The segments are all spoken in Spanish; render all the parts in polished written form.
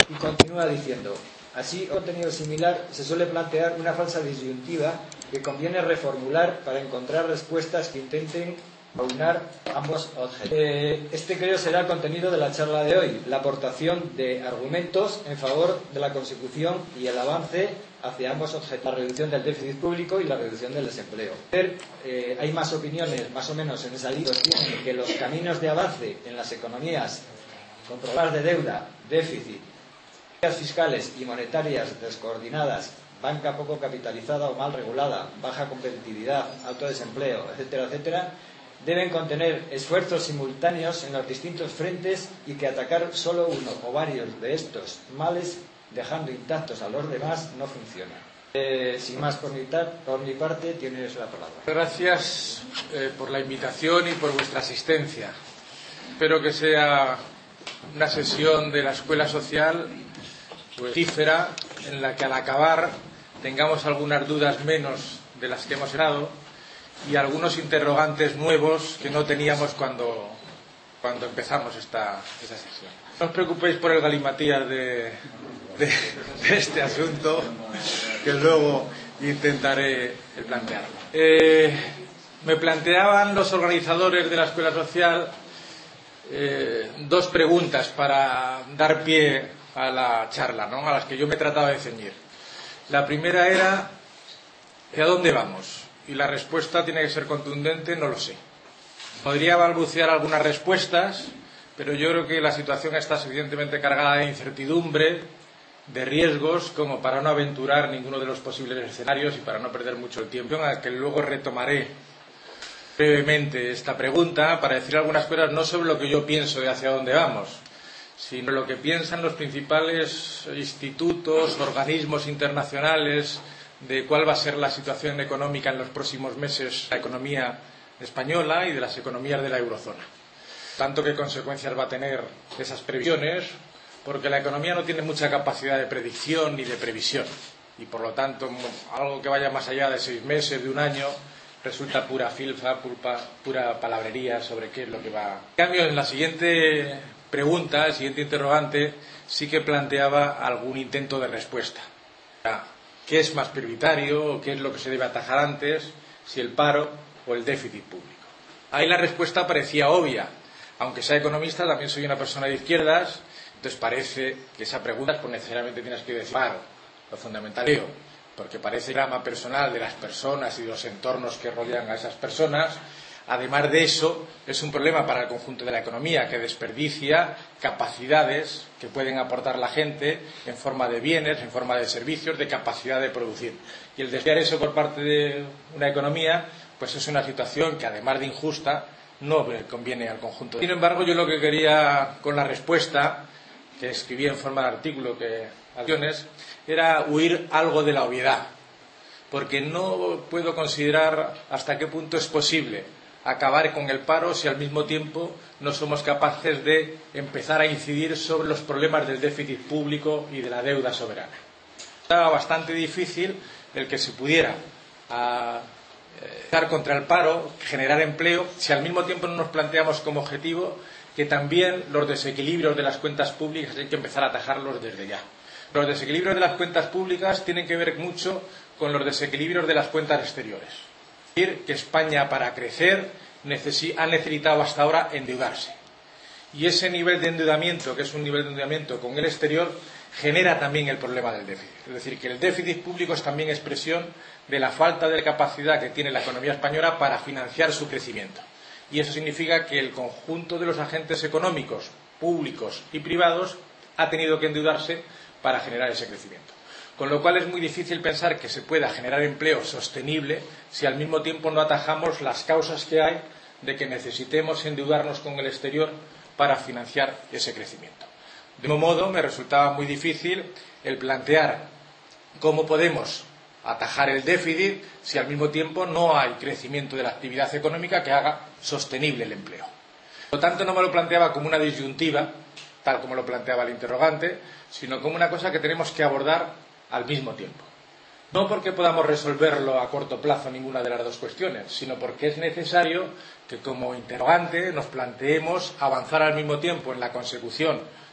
Y continúa diciendo: así, contenido similar, se suele plantear una falsa disyuntiva que conviene reformular para encontrar respuestas que intenten aunar ambos objetivos. Este creo será el contenido de la charla de hoy, la aportación de argumentos en favor de la consecución y el avance hacia ambos objetivos, la reducción del déficit público y la reducción del desempleo. Hay más opiniones, más o menos en esa línea, sostienen que los caminos de avance en las economías controladas de deuda, déficit, fiscales y monetarias descoordinadas, banca poco capitalizada o mal regulada, baja competitividad, alto desempleo, etcétera, etcétera, deben contener esfuerzos simultáneos en los distintos frentes y que atacar solo uno o varios de estos males, dejando intactos a los demás, no funciona. Sin más por mi parte, tienes la palabra. Gracias por la invitación y por vuestra asistencia. Espero que sea una sesión de la Escuela Social fructífera, en la que al acabar tengamos algunas dudas menos de las que hemos dado y algunos interrogantes nuevos que no teníamos cuando empezamos esta sesión. No os preocupéis por el galimatías de este asunto, que luego intentaré plantearlo. Me planteaban los organizadores de la Escuela Social dos preguntas para dar pie a la charla, ¿no?, a las que yo me trataba de ceñir. La primera era: ¿hacia dónde vamos? Y la respuesta tiene que ser contundente: no lo sé. Podría balbucear algunas respuestas, pero yo creo que la situación está suficientemente cargada de incertidumbre, de riesgos, como para no aventurar ninguno de los posibles escenarios y para no perder mucho el tiempo, a que luego retomaré brevemente esta pregunta para decir algunas cosas no sobre lo que yo pienso de hacia dónde vamos, sino lo que piensan los principales institutos, organismos internacionales de cuál va a ser la situación económica en los próximos meses, la economía española y de las economías de la eurozona. Tanto qué consecuencias va a tener esas previsiones, porque la economía no tiene mucha capacidad de predicción ni de previsión, y por lo tanto algo que vaya más allá de 6 meses, de un año, resulta pura filfa, pura palabrería sobre qué es lo que va. En cambio, en la siguiente pregunta, el siguiente interrogante, sí que planteaba algún intento de respuesta. ¿Qué es más prioritario? ¿Qué es lo que se debe atajar antes? ¿Si el paro o el déficit público? Ahí la respuesta parecía obvia. Aunque sea economista, también soy una persona de izquierdas, entonces parece que esa pregunta pues necesariamente tienes que decir paro, lo fundamental, porque parece el drama personal de las personas y de los entornos que rodean a esas personas. Además de eso, es un problema para el conjunto de la economía, que desperdicia capacidades que pueden aportar la gente en forma de bienes, en forma de servicios, de capacidad de producir. Y el desviar eso por parte de una economía, pues es una situación que, además de injusta, no conviene al conjunto. Sin embargo, yo lo que quería con la respuesta, que escribí en forma de artículo, era huir algo de la obviedad, porque no puedo considerar hasta qué punto es posible acabar con el paro si al mismo tiempo no somos capaces de empezar a incidir sobre los problemas del déficit público y de la deuda soberana. Estaba bastante difícil el que se pudiera luchar contra el paro, generar empleo, si al mismo tiempo no nos planteamos como objetivo que también los desequilibrios de las cuentas públicas hay que empezar a atajarlos desde ya. Los desequilibrios de las cuentas públicas tienen que ver mucho con los desequilibrios de las cuentas exteriores. Es decir, que España, para crecer, ha necesitado hasta ahora endeudarse. Y ese nivel de endeudamiento, que es un nivel de endeudamiento con el exterior, genera también el problema del déficit. Es decir, que el déficit público es también expresión de la falta de capacidad que tiene la economía española para financiar su crecimiento. Y eso significa que el conjunto de los agentes económicos, públicos y privados, ha tenido que endeudarse para generar ese crecimiento. Con lo cual es muy difícil pensar que se pueda generar empleo sostenible si al mismo tiempo no atajamos las causas que hay de que necesitemos endeudarnos con el exterior para financiar ese crecimiento. De un modo, me resultaba muy difícil el plantear cómo podemos atajar el déficit si al mismo tiempo no hay crecimiento de la actividad económica que haga sostenible el empleo. Por lo tanto, no me lo planteaba como una disyuntiva, tal como lo planteaba el interrogante, sino como una cosa que tenemos que abordar al mismo tiempo. No porque podamos resolverlo a corto plazo ninguna de las dos cuestiones, sino porque es necesario que como interrogante nos planteemos avanzar al mismo tiempo en la consecución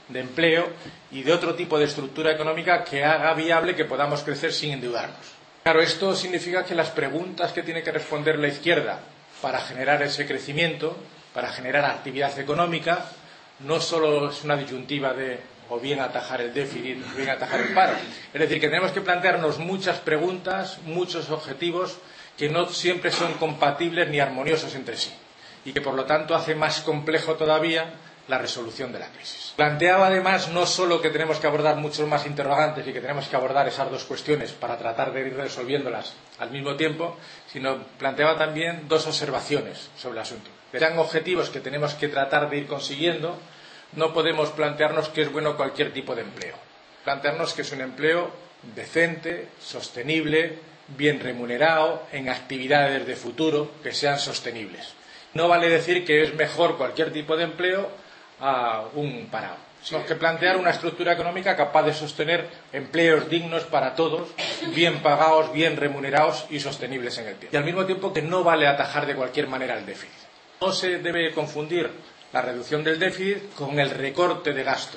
de empleo y de otro tipo de estructura económica que haga viable que podamos crecer sin endeudarnos. Claro, esto significa que las preguntas que tiene que responder la izquierda para generar ese crecimiento, para generar actividad económica, no solo es una disyuntiva de o bien atajar el déficit o bien atajar el paro. Es decir, que tenemos que plantearnos muchas preguntas, muchos objetivos que no siempre son compatibles ni armoniosos entre sí y que por lo tanto hace más complejo todavía la resolución de la crisis. Planteaba además no solo que tenemos que abordar muchos más interrogantes y que tenemos que abordar esas dos cuestiones para tratar de ir resolviéndolas al mismo tiempo, sino planteaba también dos observaciones sobre el asunto. Eran objetivos que tenemos que tratar de ir consiguiendo. No podemos plantearnos que es bueno cualquier tipo de empleo. Plantearnos que es un empleo decente, sostenible, bien remunerado, en actividades de futuro que sean sostenibles. No vale decir que es mejor cualquier tipo de empleo a un parado. Sino que plantear una estructura económica capaz de sostener empleos dignos para todos, bien pagados, bien remunerados y sostenibles en el tiempo. Y al mismo tiempo que no vale atajar de cualquier manera el déficit. No se debe confundir la reducción del déficit con el recorte de gasto,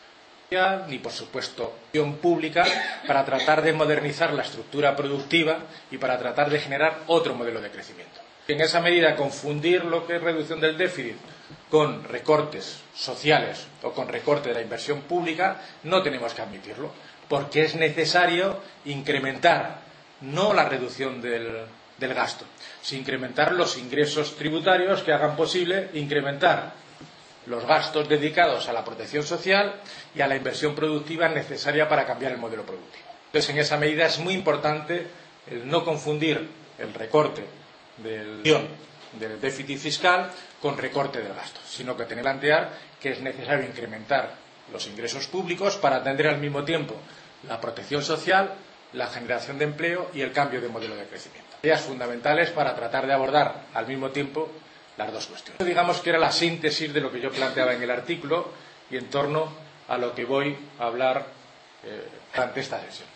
ni por supuesto acción pública para tratar de modernizar la estructura productiva y para tratar de generar otro modelo de crecimiento. En esa medida, confundir lo que es reducción del déficit con recortes sociales o con recorte de la inversión pública no tenemos que admitirlo, porque es necesario incrementar no la reducción del gasto, sino incrementar los ingresos tributarios que hagan posible incrementar los gastos dedicados a la protección social y a la inversión productiva necesaria para cambiar el modelo productivo. Entonces, en esa medida es muy importante el no confundir el recorte del déficit fiscal con recorte del gasto, sino que tener que plantear que es necesario incrementar los ingresos públicos para atender al mismo tiempo la protección social, la generación de empleo y el cambio de modelo de crecimiento. Ideas fundamentales para tratar de abordar al mismo tiempo las dos cuestiones. Digamos que era la síntesis de lo que yo planteaba en el artículo y en torno a lo que voy a hablar durante esta sesión.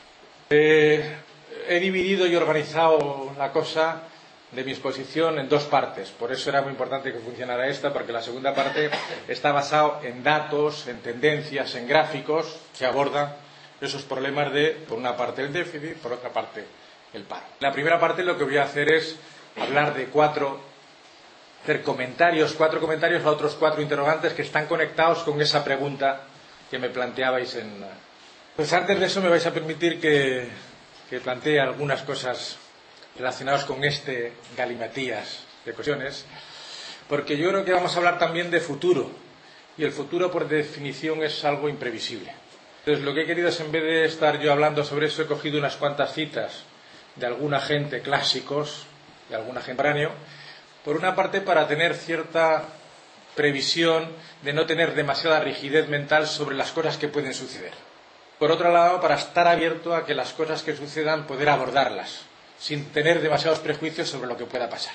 He dividido y organizado la cosa de mi exposición en dos partes. Por eso era muy importante que funcionara esta, porque la segunda parte está basada en datos, en tendencias, en gráficos que abordan esos problemas de, por una parte, el déficit, por otra parte, el paro. En la primera parte lo que voy a hacer es hablar de hacer cuatro comentarios a otros cuatro interrogantes que están conectados con esa pregunta que me planteabais en... Pues antes de eso me vais a permitir que plantee algunas cosas relacionadas con este galimatías de cuestiones, porque yo creo que vamos a hablar también de futuro, y el futuro por definición es algo imprevisible. Entonces lo que he querido es, en vez de estar yo hablando sobre eso, he cogido unas cuantas citas de alguna gente clásicos, de alguna gente contemporáneo, por una parte para tener cierta previsión de no tener demasiada rigidez mental sobre las cosas que pueden suceder. Por otro lado, para estar abierto a que las cosas que sucedan poder abordarlas sin tener demasiados prejuicios sobre lo que pueda pasar.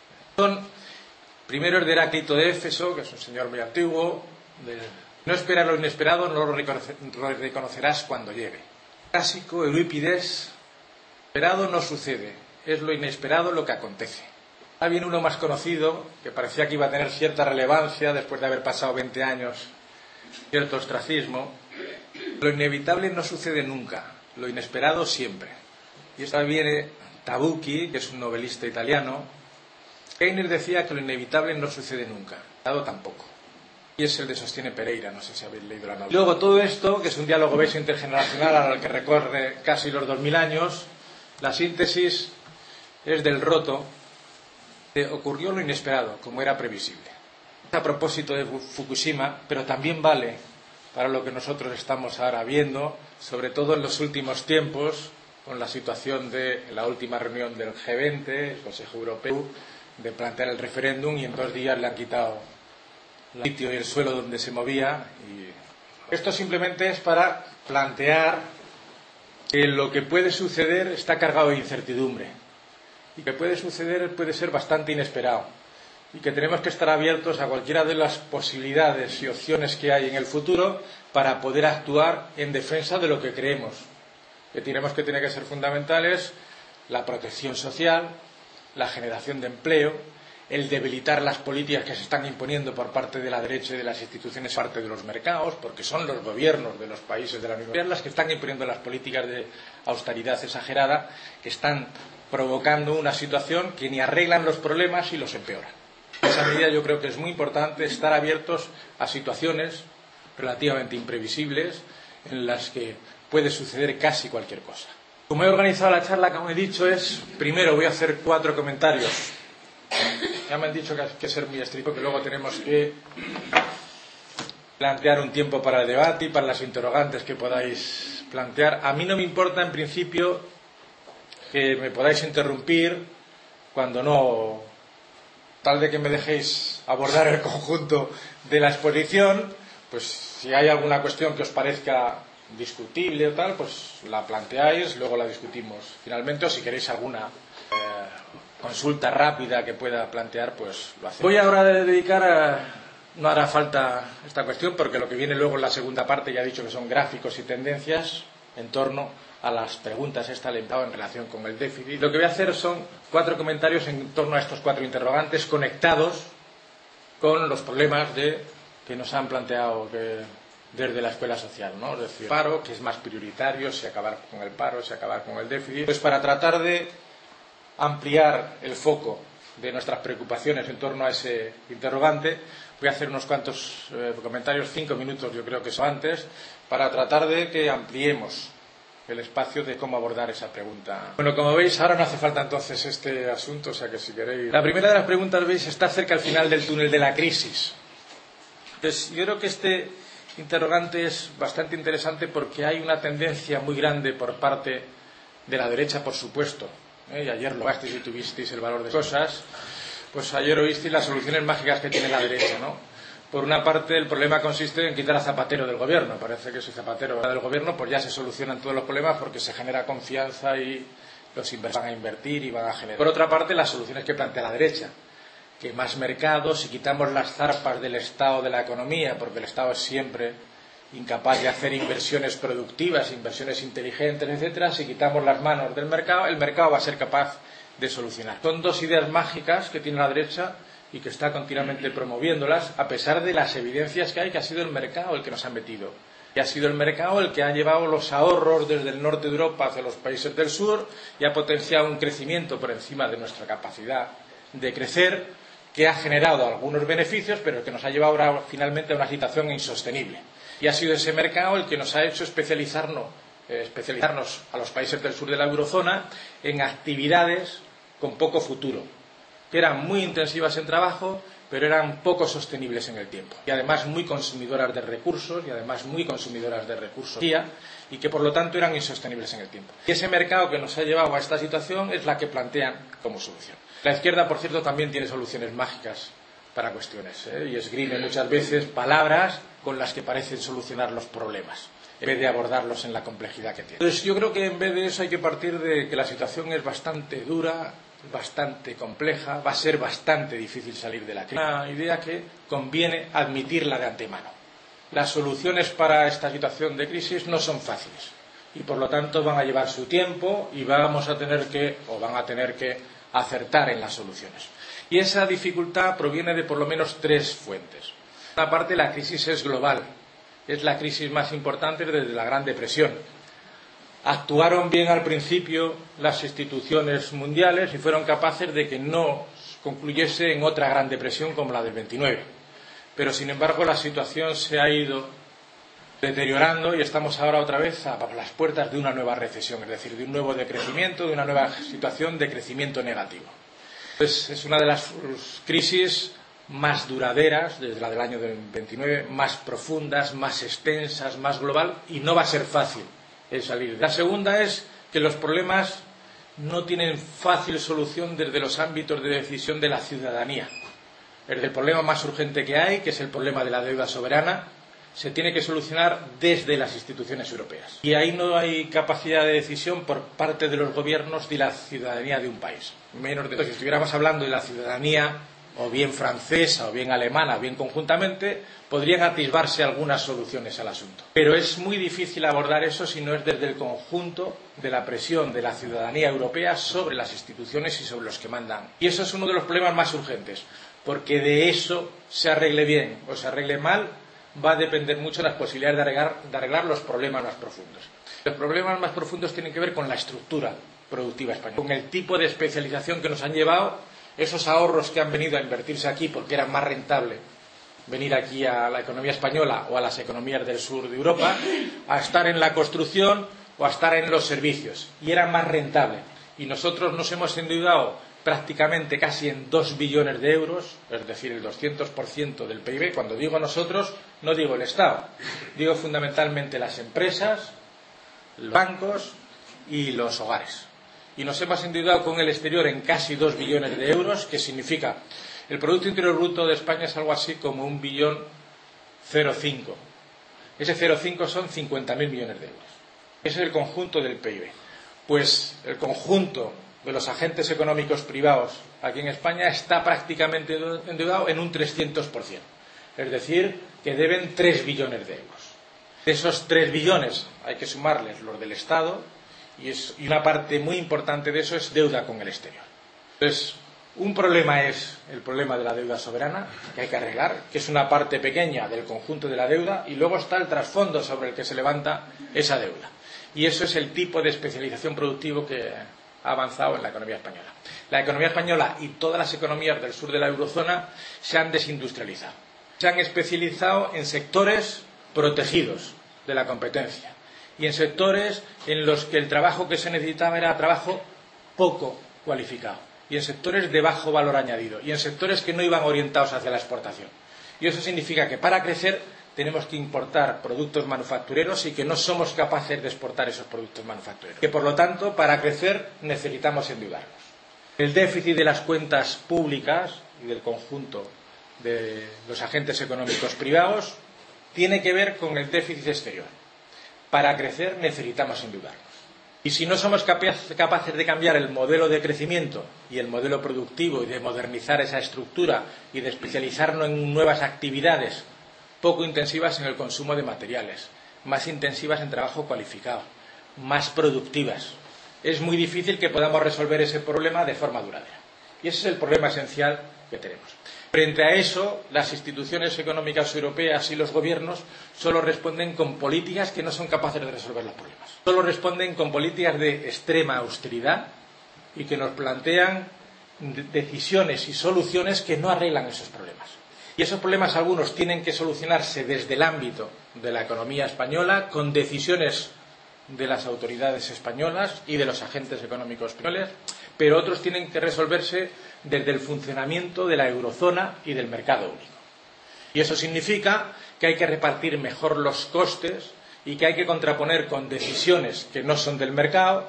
Primero es de Heráclito de Éfeso, que es un señor muy antiguo, no esperar lo inesperado, no lo reconocerás cuando llegue. Clásico, Eurípides, esperado no sucede, es lo inesperado lo que acontece. Ahora viene uno más conocido, que parecía que iba a tener cierta relevancia después de haber pasado 20 años, cierto ostracismo. Lo inevitable no sucede nunca, lo inesperado siempre. Y esta viene Tabucchi, que es un novelista italiano. Keynes decía que lo inevitable no sucede nunca, dado tampoco. Y es el de Sostiene Pereira, no sé si habéis leído la novela. Y luego todo esto, que es un diálogo beso intergeneracional al que recorre casi los 2000 años, la síntesis es del Roto, de ocurrió lo inesperado, como era previsible. A propósito de Fukushima, pero también vale para lo que nosotros estamos ahora viendo, sobre todo en los últimos tiempos, con la situación de la última reunión del G20, el Consejo Europeo, de plantear el referéndum, y en 2 días le han quitado el sitio y el suelo donde se movía. Y esto simplemente es para plantear que lo que puede suceder está cargado de incertidumbre, y que puede suceder puede ser bastante inesperado, y que tenemos que estar abiertos a cualquiera de las posibilidades y opciones que hay en el futuro para poder actuar en defensa de lo que creemos que tenemos que tener que ser fundamentales: la protección social, la generación de empleo, el debilitar las políticas que se están imponiendo por parte de la derecha y de las instituciones, parte de los mercados, porque son los gobiernos de los países de la Unión Europea las que están imponiendo las políticas de austeridad exagerada, que están provocando una situación que ni arreglan los problemas y los empeoran. En esa medida yo creo que es muy importante estar abiertos a situaciones relativamente imprevisibles en las que puede suceder casi cualquier cosa. Como he organizado la charla, como he dicho, primero voy a hacer 4 comentarios. Ya me han dicho que hay que ser muy estricto, que luego tenemos que plantear un tiempo para el debate y para las interrogantes que podáis plantear. A mí no me importa, en principio, que me podáis interrumpir cuando no, tal de que me dejéis abordar el conjunto de la exposición. Pues si hay alguna cuestión que os parezca discutible o tal, pues la planteáis, luego la discutimos finalmente, o si queréis alguna consulta rápida que pueda plantear, pues lo hacemos. Voy ahora a dedicar no hará falta esta cuestión, porque lo que viene luego en la segunda parte ya he dicho que son gráficos y tendencias en torno a las preguntas en relación con el déficit. Lo que voy a hacer son 4 comentarios en torno a estos 4 interrogantes conectados con los problemas que nos han planteado desde la escuela social, ¿no? Es decir, paro, que es más prioritario, si acabar con el paro, si acabar con el déficit. Pues para tratar de ampliar el foco de nuestras preocupaciones en torno a ese interrogante, voy a hacer unos cuantos comentarios, 5 minutos yo creo que son antes, para tratar de que ampliemos el espacio de cómo abordar esa pregunta. Bueno, como veis, ahora no hace falta entonces este asunto, o sea que si queréis... La primera de las preguntas, veis, está cerca al final del túnel de la crisis. Entonces, yo creo que este interrogante es bastante interesante porque hay una tendencia muy grande por parte de la derecha, por supuesto, y ayer lo gasteis y tuvisteis el valor de cosas, pues ayer oísteis las soluciones mágicas que tiene la derecha, ¿no? Por una parte, el problema consiste en quitar a Zapatero del gobierno. Parece que si Zapatero va del gobierno, pues ya se solucionan todos los problemas porque se genera confianza y los inversores van a invertir y van a generar. Por otra parte, las soluciones que plantea la derecha, que más mercados, si quitamos las zarpas del Estado de la economía, porque el Estado es siempre incapaz de hacer inversiones productivas, inversiones inteligentes, etcétera, si quitamos las manos del mercado, el mercado va a ser capaz de solucionar. Son 2 ideas mágicas que tiene la derecha y que está continuamente promoviéndolas, a pesar de las evidencias que hay, que ha sido el mercado el que nos ha metido. Y ha sido el mercado el que ha llevado los ahorros desde el norte de Europa hacia los países del sur y ha potenciado un crecimiento por encima de nuestra capacidad de crecer, que ha generado algunos beneficios, pero que nos ha llevado ahora finalmente a una situación insostenible. Y ha sido ese mercado el que nos ha hecho especializarnos a los países del sur de la eurozona en actividades con poco futuro, que eran muy intensivas en trabajo, pero eran poco sostenibles en el tiempo. Y además muy consumidoras de recursos, y que por lo tanto eran insostenibles en el tiempo. Y ese mercado que nos ha llevado a esta situación es la que plantean como solución. La izquierda, por cierto, también tiene soluciones mágicas para cuestiones, y esgrime muchas veces palabras con las que parecen solucionar los problemas, en vez de abordarlos en la complejidad que tienen. Entonces yo creo que en vez de eso hay que partir de que la situación es bastante dura, bastante compleja, va a ser bastante difícil salir de la crisis. Una idea que conviene admitirla de antemano. Las soluciones para esta situación de crisis no son fáciles y por lo tanto van a llevar su tiempo y van a tener que acertar en las soluciones. Y esa dificultad proviene de por lo menos 3 fuentes. Por una parte, la crisis es global, es la crisis más importante desde la Gran Depresión. Actuaron bien al principio las instituciones mundiales y fueron capaces de que no concluyese en otra Gran Depresión como la del 29. Pero, sin embargo, la situación se ha ido deteriorando y estamos ahora otra vez a las puertas de una nueva recesión, es decir, de un nuevo decrecimiento, de una nueva situación de crecimiento negativo. Pues es una de las crisis más duraderas, desde la del año 29, más profundas, más extensas, más global, y no va a ser fácil salir. La segunda es que los problemas no tienen fácil solución desde los ámbitos de decisión de la ciudadanía. El problema más urgente que hay, que es el problema de la deuda soberana, se tiene que solucionar desde las instituciones europeas. Y ahí no hay capacidad de decisión por parte de los gobiernos de la ciudadanía de un país. Menos de si estuviéramos hablando de la ciudadanía o bien francesa, o bien alemana, o bien conjuntamente, podrían atisbarse algunas soluciones al asunto. Pero es muy difícil abordar eso si no es desde el conjunto de la presión de la ciudadanía europea sobre las instituciones y sobre los que mandan. Y eso es uno de los problemas más urgentes, porque de eso se arregle bien o se arregle mal, va a depender mucho de las posibilidades de arreglar los problemas más profundos. Los problemas más profundos tienen que ver con la estructura productiva española, con el tipo de especialización que nos han llevado esos ahorros que han venido a invertirse aquí porque era más rentable venir aquí a la economía española o a las economías del sur de Europa, a estar en la construcción o a estar en los servicios. Y era más rentable. Y nosotros nos hemos endeudado prácticamente casi en 2 billones de euros, es decir, el 200% del PIB. Cuando digo nosotros, no digo el Estado, digo fundamentalmente las empresas, los bancos y los hogares. Y nos hemos endeudado con el exterior en casi 2 billones de euros, que significa el Producto Interior Bruto de España es algo así como 1,05 billón. Ese 0,5 son 50.000 millones de euros. Ese es el conjunto del PIB. Pues el conjunto de los agentes económicos privados aquí en España está prácticamente endeudado en un 300%. Es decir, que deben 3 billones de euros. De esos 3 billones hay que sumarles los del Estado y una parte muy importante de eso es deuda con el exterior. Entonces, un problema es el problema de la deuda soberana, que hay que arreglar, que es una parte pequeña del conjunto de la deuda, y luego está el trasfondo sobre el que se levanta esa deuda. Y eso es el tipo de especialización productivo que ha avanzado en la economía española. La economía española y todas las economías del sur de la eurozona se han desindustrializado. Se han especializado en sectores protegidos de la competencia y en sectores en los que el trabajo que se necesitaba era trabajo poco cualificado, y en sectores de bajo valor añadido, y en sectores que no iban orientados hacia la exportación. Y eso significa que para crecer tenemos que importar productos manufactureros y que no somos capaces de exportar esos productos manufactureros. Que por lo tanto, para crecer necesitamos endeudarnos. El déficit de las cuentas públicas y del conjunto de los agentes económicos privados tiene que ver con el déficit exterior. Para crecer necesitamos endeudarnos. Y si no somos capaces de cambiar el modelo de crecimiento y el modelo productivo y de modernizar esa estructura y de especializarnos en nuevas actividades poco intensivas en el consumo de materiales, más intensivas en trabajo cualificado, más productivas, es muy difícil que podamos resolver ese problema de forma duradera. Y ese es el problema esencial que tenemos. Frente a eso, las instituciones económicas europeas y los gobiernos solo responden con políticas que no son capaces de resolver los problemas. Solo responden con políticas de extrema austeridad y que nos plantean decisiones y soluciones que no arreglan esos problemas. Y esos problemas algunos tienen que solucionarse desde el ámbito de la economía española con decisiones de las autoridades españolas y de los agentes económicos españoles, pero otros tienen que resolverse desde el funcionamiento de la eurozona y del mercado único. Y eso significa que hay que repartir mejor los costes y que hay que contraponer con decisiones que no son del mercado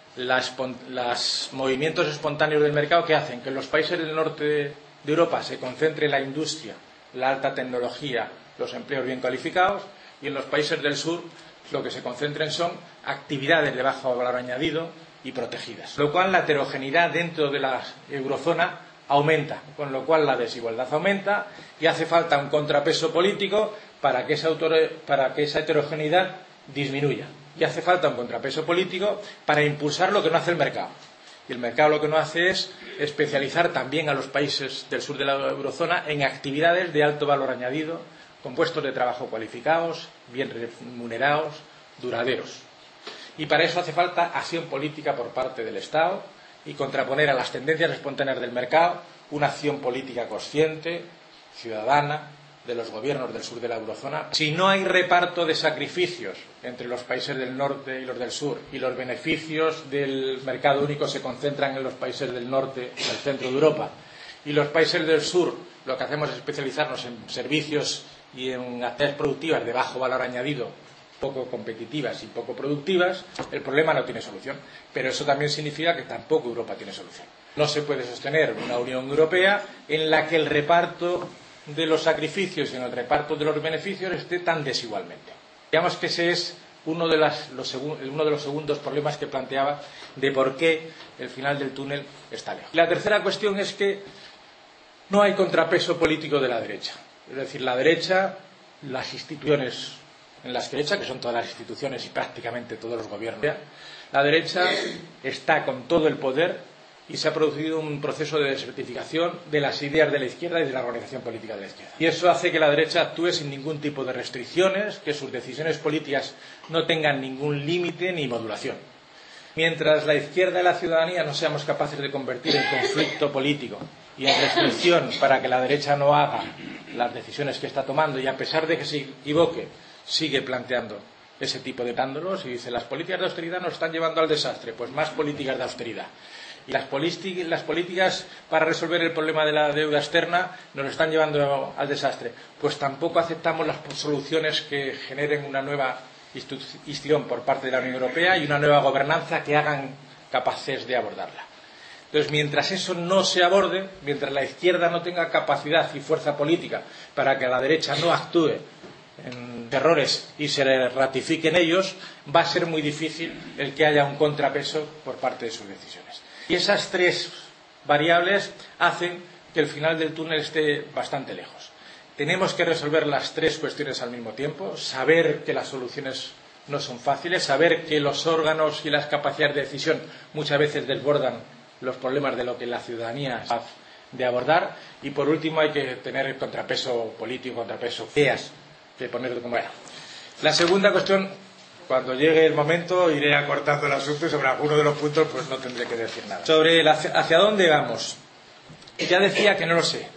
los movimientos espontáneos del mercado que hacen que en los países del norte de Europa se concentre la industria, la alta tecnología, los empleos bien cualificados, y en los países del sur lo que se concentren son actividades de bajo valor añadido y protegidas. Con lo cual la heterogeneidad dentro de la eurozona aumenta, con lo cual la desigualdad aumenta y hace falta un contrapeso político para que esa heterogeneidad disminuya. Y hace falta un contrapeso político para impulsar lo que no hace el mercado. Y el mercado lo que no hace es especializar también a los países del sur de la eurozona en actividades de alto valor añadido, con puestos de trabajo cualificados, bien remunerados, duraderos. Y para eso hace falta acción política por parte del Estado y contraponer a las tendencias espontáneas del mercado una acción política consciente, ciudadana, de los gobiernos del sur de la eurozona. Si no hay reparto de sacrificios entre los países del norte y los del sur, y los beneficios del mercado único se concentran en los países del norte y del centro de Europa, y los países del sur lo que hacemos es especializarnos en servicios y en actividades productivas de bajo valor añadido, poco competitivas y poco productivas, el problema no tiene solución. Pero eso también significa que tampoco Europa tiene solución. No se puede sostener una Unión Europea en la que el reparto de los sacrificios y en el reparto de los beneficios esté tan desigualmente. Digamos que ese es uno de los segundos problemas que planteaba de por qué el final del túnel está lejos. Y la tercera cuestión es que no hay contrapeso político de la derecha. Es decir, la derecha, las instituciones en las que derecha, que son todas las instituciones y prácticamente todos los gobiernos, la derecha está con todo el poder y se ha producido un proceso de desertificación de las ideas de la izquierda y de la organización política de la izquierda. Y eso hace que la derecha actúe sin ningún tipo de restricciones, que sus decisiones políticas no tengan ningún límite ni modulación. Mientras la izquierda y la ciudadanía no seamos capaces de convertir en conflicto político y en restricción para que la derecha no haga las decisiones que está tomando, y a pesar de que se equivoque, sigue planteando ese tipo de pándolos y dice: las políticas de austeridad nos están llevando al desastre, pues más políticas de austeridad. Y las políticas para resolver el problema de la deuda externa nos están llevando al desastre, pues tampoco aceptamos las soluciones que generen una nueva institución por parte de la Unión Europea y una nueva gobernanza que hagan capaces de abordarla. Entonces, mientras eso no se aborde, mientras la izquierda no tenga capacidad y fuerza política para que la derecha no actúe en errores y se ratifiquen ellos, va a ser muy difícil el que haya un contrapeso por parte de sus decisiones. Y esas tres variables hacen que el final del túnel esté bastante lejos. Tenemos que resolver las tres cuestiones al mismo tiempo, saber que las soluciones no son fáciles, saber que los órganos y las capacidades de decisión muchas veces desbordan los problemas de lo que la ciudadanía es capaz de abordar, y por último hay que tener el contrapeso político, contrapeso ideas que poner como era. La segunda cuestión, cuando llegue el momento iré acortando el asunto y sobre alguno de los puntos pues no tendré que decir nada. Sobre hacia dónde vamos, ya decía que no lo sé.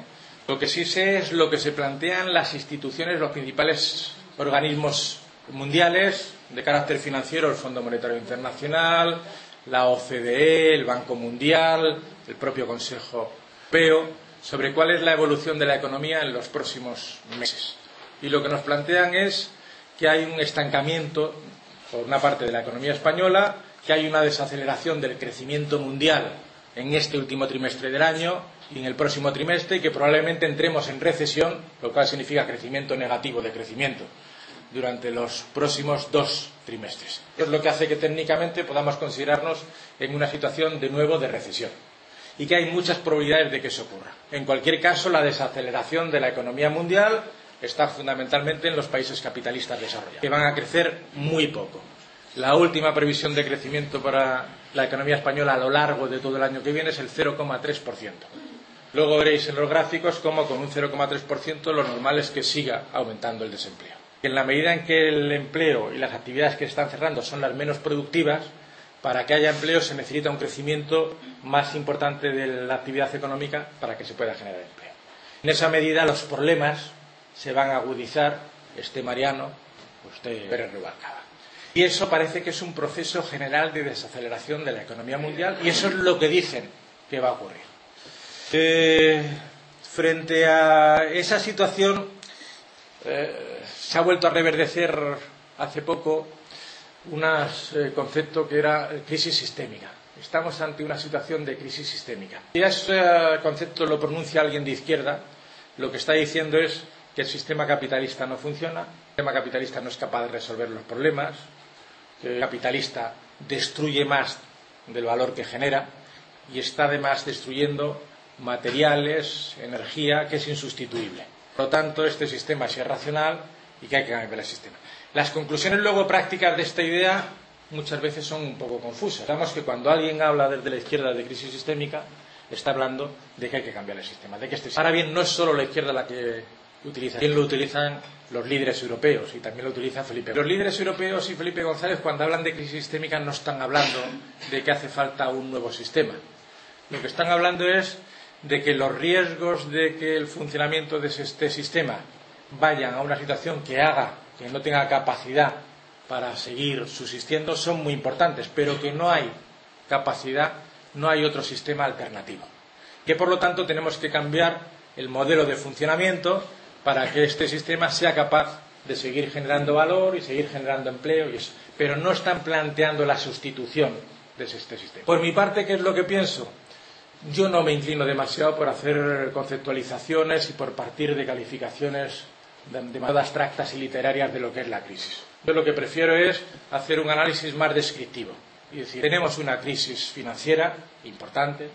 Lo que sí sé es lo que se plantean las instituciones, los principales organismos mundiales de carácter financiero, el Fondo Monetario Internacional, la OCDE, el Banco Mundial, el propio Consejo Europeo, sobre cuál es la evolución de la economía en los próximos meses. Y lo que nos plantean es que hay un estancamiento por una parte de la economía española, que hay una desaceleración del crecimiento mundial en este último trimestre del año y en el próximo trimestre, y que probablemente entremos en recesión, lo cual significa crecimiento negativo de crecimiento durante los próximos 2 trimestres. Es lo que hace que técnicamente podamos considerarnos en una situación de nuevo de recesión, y que hay muchas probabilidades de que eso ocurra. En cualquier caso, la desaceleración de la economía mundial está fundamentalmente en los países capitalistas desarrollados, que van a crecer muy poco. La última previsión de crecimiento para la economía española a lo largo de todo el año que viene es el 0,3%. Luego veréis en los gráficos cómo con un 0,3% lo normal es que siga aumentando el desempleo. En la medida en que el empleo y las actividades que están cerrando son las menos productivas, para que haya empleo se necesita un crecimiento más importante de la actividad económica para que se pueda generar empleo. En esa medida los problemas se van a agudizar, esté Mariano, usted Pérez Rubalcaba. Y eso parece que es un proceso general de desaceleración de la economía mundial, y eso es lo que dicen que va a ocurrir. Frente a esa situación, se ha vuelto a reverdecer hace poco un concepto que era crisis sistémica. Estamos ante una situación de crisis sistémica. Si ese concepto lo pronuncia alguien de izquierda, lo que está diciendo es que el sistema capitalista no funciona, el sistema capitalista no es capaz de resolver los problemas, que el capitalista destruye más del valor que genera y está además destruyendo materiales, energía, que es insustituible. Por lo tanto, este sistema es irracional y que hay que cambiar el sistema. Las conclusiones luego prácticas de esta idea muchas veces son un poco confusas. Digamos que cuando alguien habla desde la izquierda de crisis sistémica, está hablando de que hay que cambiar el sistema, de que Ahora bien, no es solo la izquierda la que utiliza, también lo utilizan los líderes europeos, y también lo utiliza Felipe. Los líderes europeos y Felipe González, cuando hablan de crisis sistémica, no están hablando de que hace falta un nuevo sistema. Lo que están hablando es de que los riesgos de que el funcionamiento de este sistema vayan a una situación que haga que no tenga capacidad para seguir subsistiendo son muy importantes, pero que no hay capacidad, no hay otro sistema alternativo. Que por lo tanto tenemos que cambiar el modelo de funcionamiento para que este sistema sea capaz de seguir generando valor y seguir generando empleo y eso. Pero no están planteando la sustitución de este sistema. Por mi parte, ¿qué es lo que pienso? Yo no me inclino demasiado por hacer conceptualizaciones y por partir de calificaciones demasiado abstractas y literarias de lo que es la crisis. Yo lo que prefiero es hacer un análisis más descriptivo y decir, tenemos una crisis financiera importante,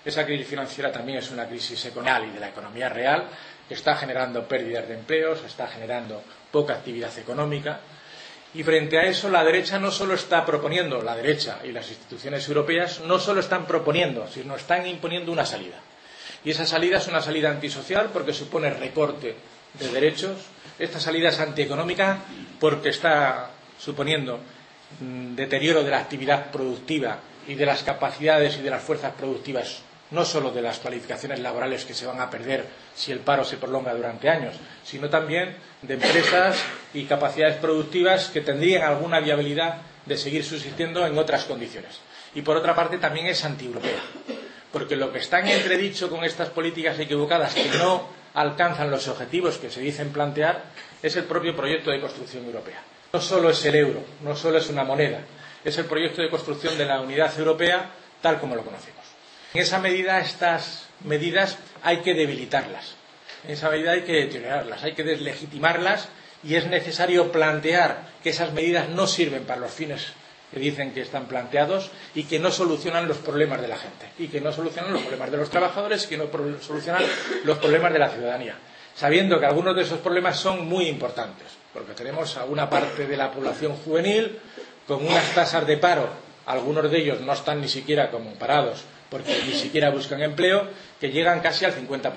Esa crisis financiera también es una crisis económica y de la economía real, que está generando pérdidas de empleos, está generando poca actividad económica. Y frente a eso, la derecha no solo está proponiendo, la derecha y las instituciones europeas no solo están proponiendo, sino están imponiendo una salida. Y esa salida es una salida antisocial porque supone recorte de derechos. Esta salida es antieconómica porque está suponiendo deterioro de la actividad productiva y de las capacidades y de las fuerzas productivas, no solo de las cualificaciones laborales que se van a perder si el paro se prolonga durante años, sino también de empresas y capacidades productivas que tendrían alguna viabilidad de seguir subsistiendo en otras condiciones. Y por otra parte también es antieuropea, porque lo que está en entredicho con estas políticas equivocadas que no alcanzan los objetivos que se dicen plantear es el propio proyecto de construcción europea. No solo es el euro, no solo es una moneda, es el proyecto de construcción de la unidad europea tal como lo conocemos. En esa medida, estas medidas hay que debilitarlas, en esa medida hay que deteriorarlas, hay que deslegitimarlas y es necesario plantear que esas medidas no sirven para los fines que dicen que están planteados y que no solucionan los problemas de la gente y que no solucionan los problemas de los trabajadores y que no solucionan los problemas de la ciudadanía, sabiendo que algunos de esos problemas son muy importantes, porque tenemos a una parte de la población juvenil con unas tasas de paro, algunos de ellos no están ni siquiera como parados porque ni siquiera buscan empleo, que llegan casi al 50%.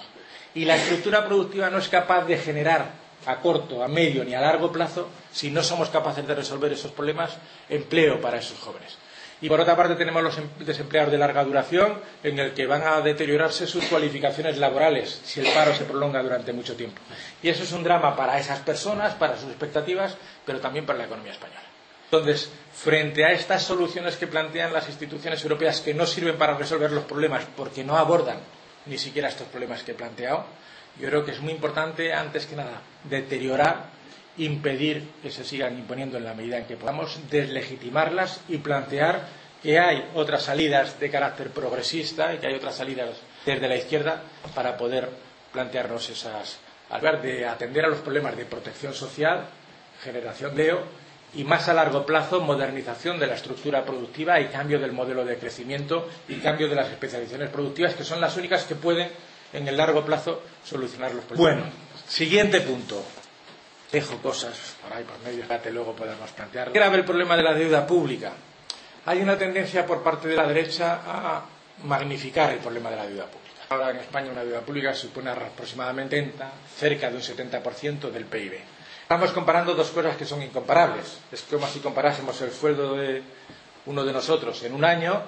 Y la estructura productiva no es capaz de generar a corto, a medio ni a largo plazo, si no somos capaces de resolver esos problemas, empleo para esos jóvenes. Y por otra parte tenemos los desempleados de larga duración, en el que van a deteriorarse sus cualificaciones laborales si el paro se prolonga durante mucho tiempo. Y eso es un drama para esas personas, para sus expectativas, pero también para la economía española. Entonces, frente a estas soluciones que plantean las instituciones europeas que no sirven para resolver los problemas porque no abordan ni siquiera estos problemas que he planteado, yo creo que es muy importante, antes que nada, deteriorar, impedir que se sigan imponiendo en la medida en que podamos, deslegitimarlas y plantear que hay otras salidas de carácter progresista y que hay otras salidas desde la izquierda para poder plantearnos esas, al lugar de atender a los problemas de protección social, generación de empleo y más a largo plazo modernización de la estructura productiva y cambio del modelo de crecimiento y cambio de las especializaciones productivas, que son las únicas que pueden en el largo plazo solucionar los problemas. Bueno, siguiente punto. Dejo cosas por ahí por medio, que luego podemos plantear. Grave el problema de la deuda pública. Hay una tendencia por parte de la derecha a magnificar el problema de la deuda pública. Ahora en España una deuda pública supone aproximadamente cerca de un 70% del PIB. Estamos comparando dos cosas que son incomparables. Es como si comparásemos el sueldo de uno de nosotros en un año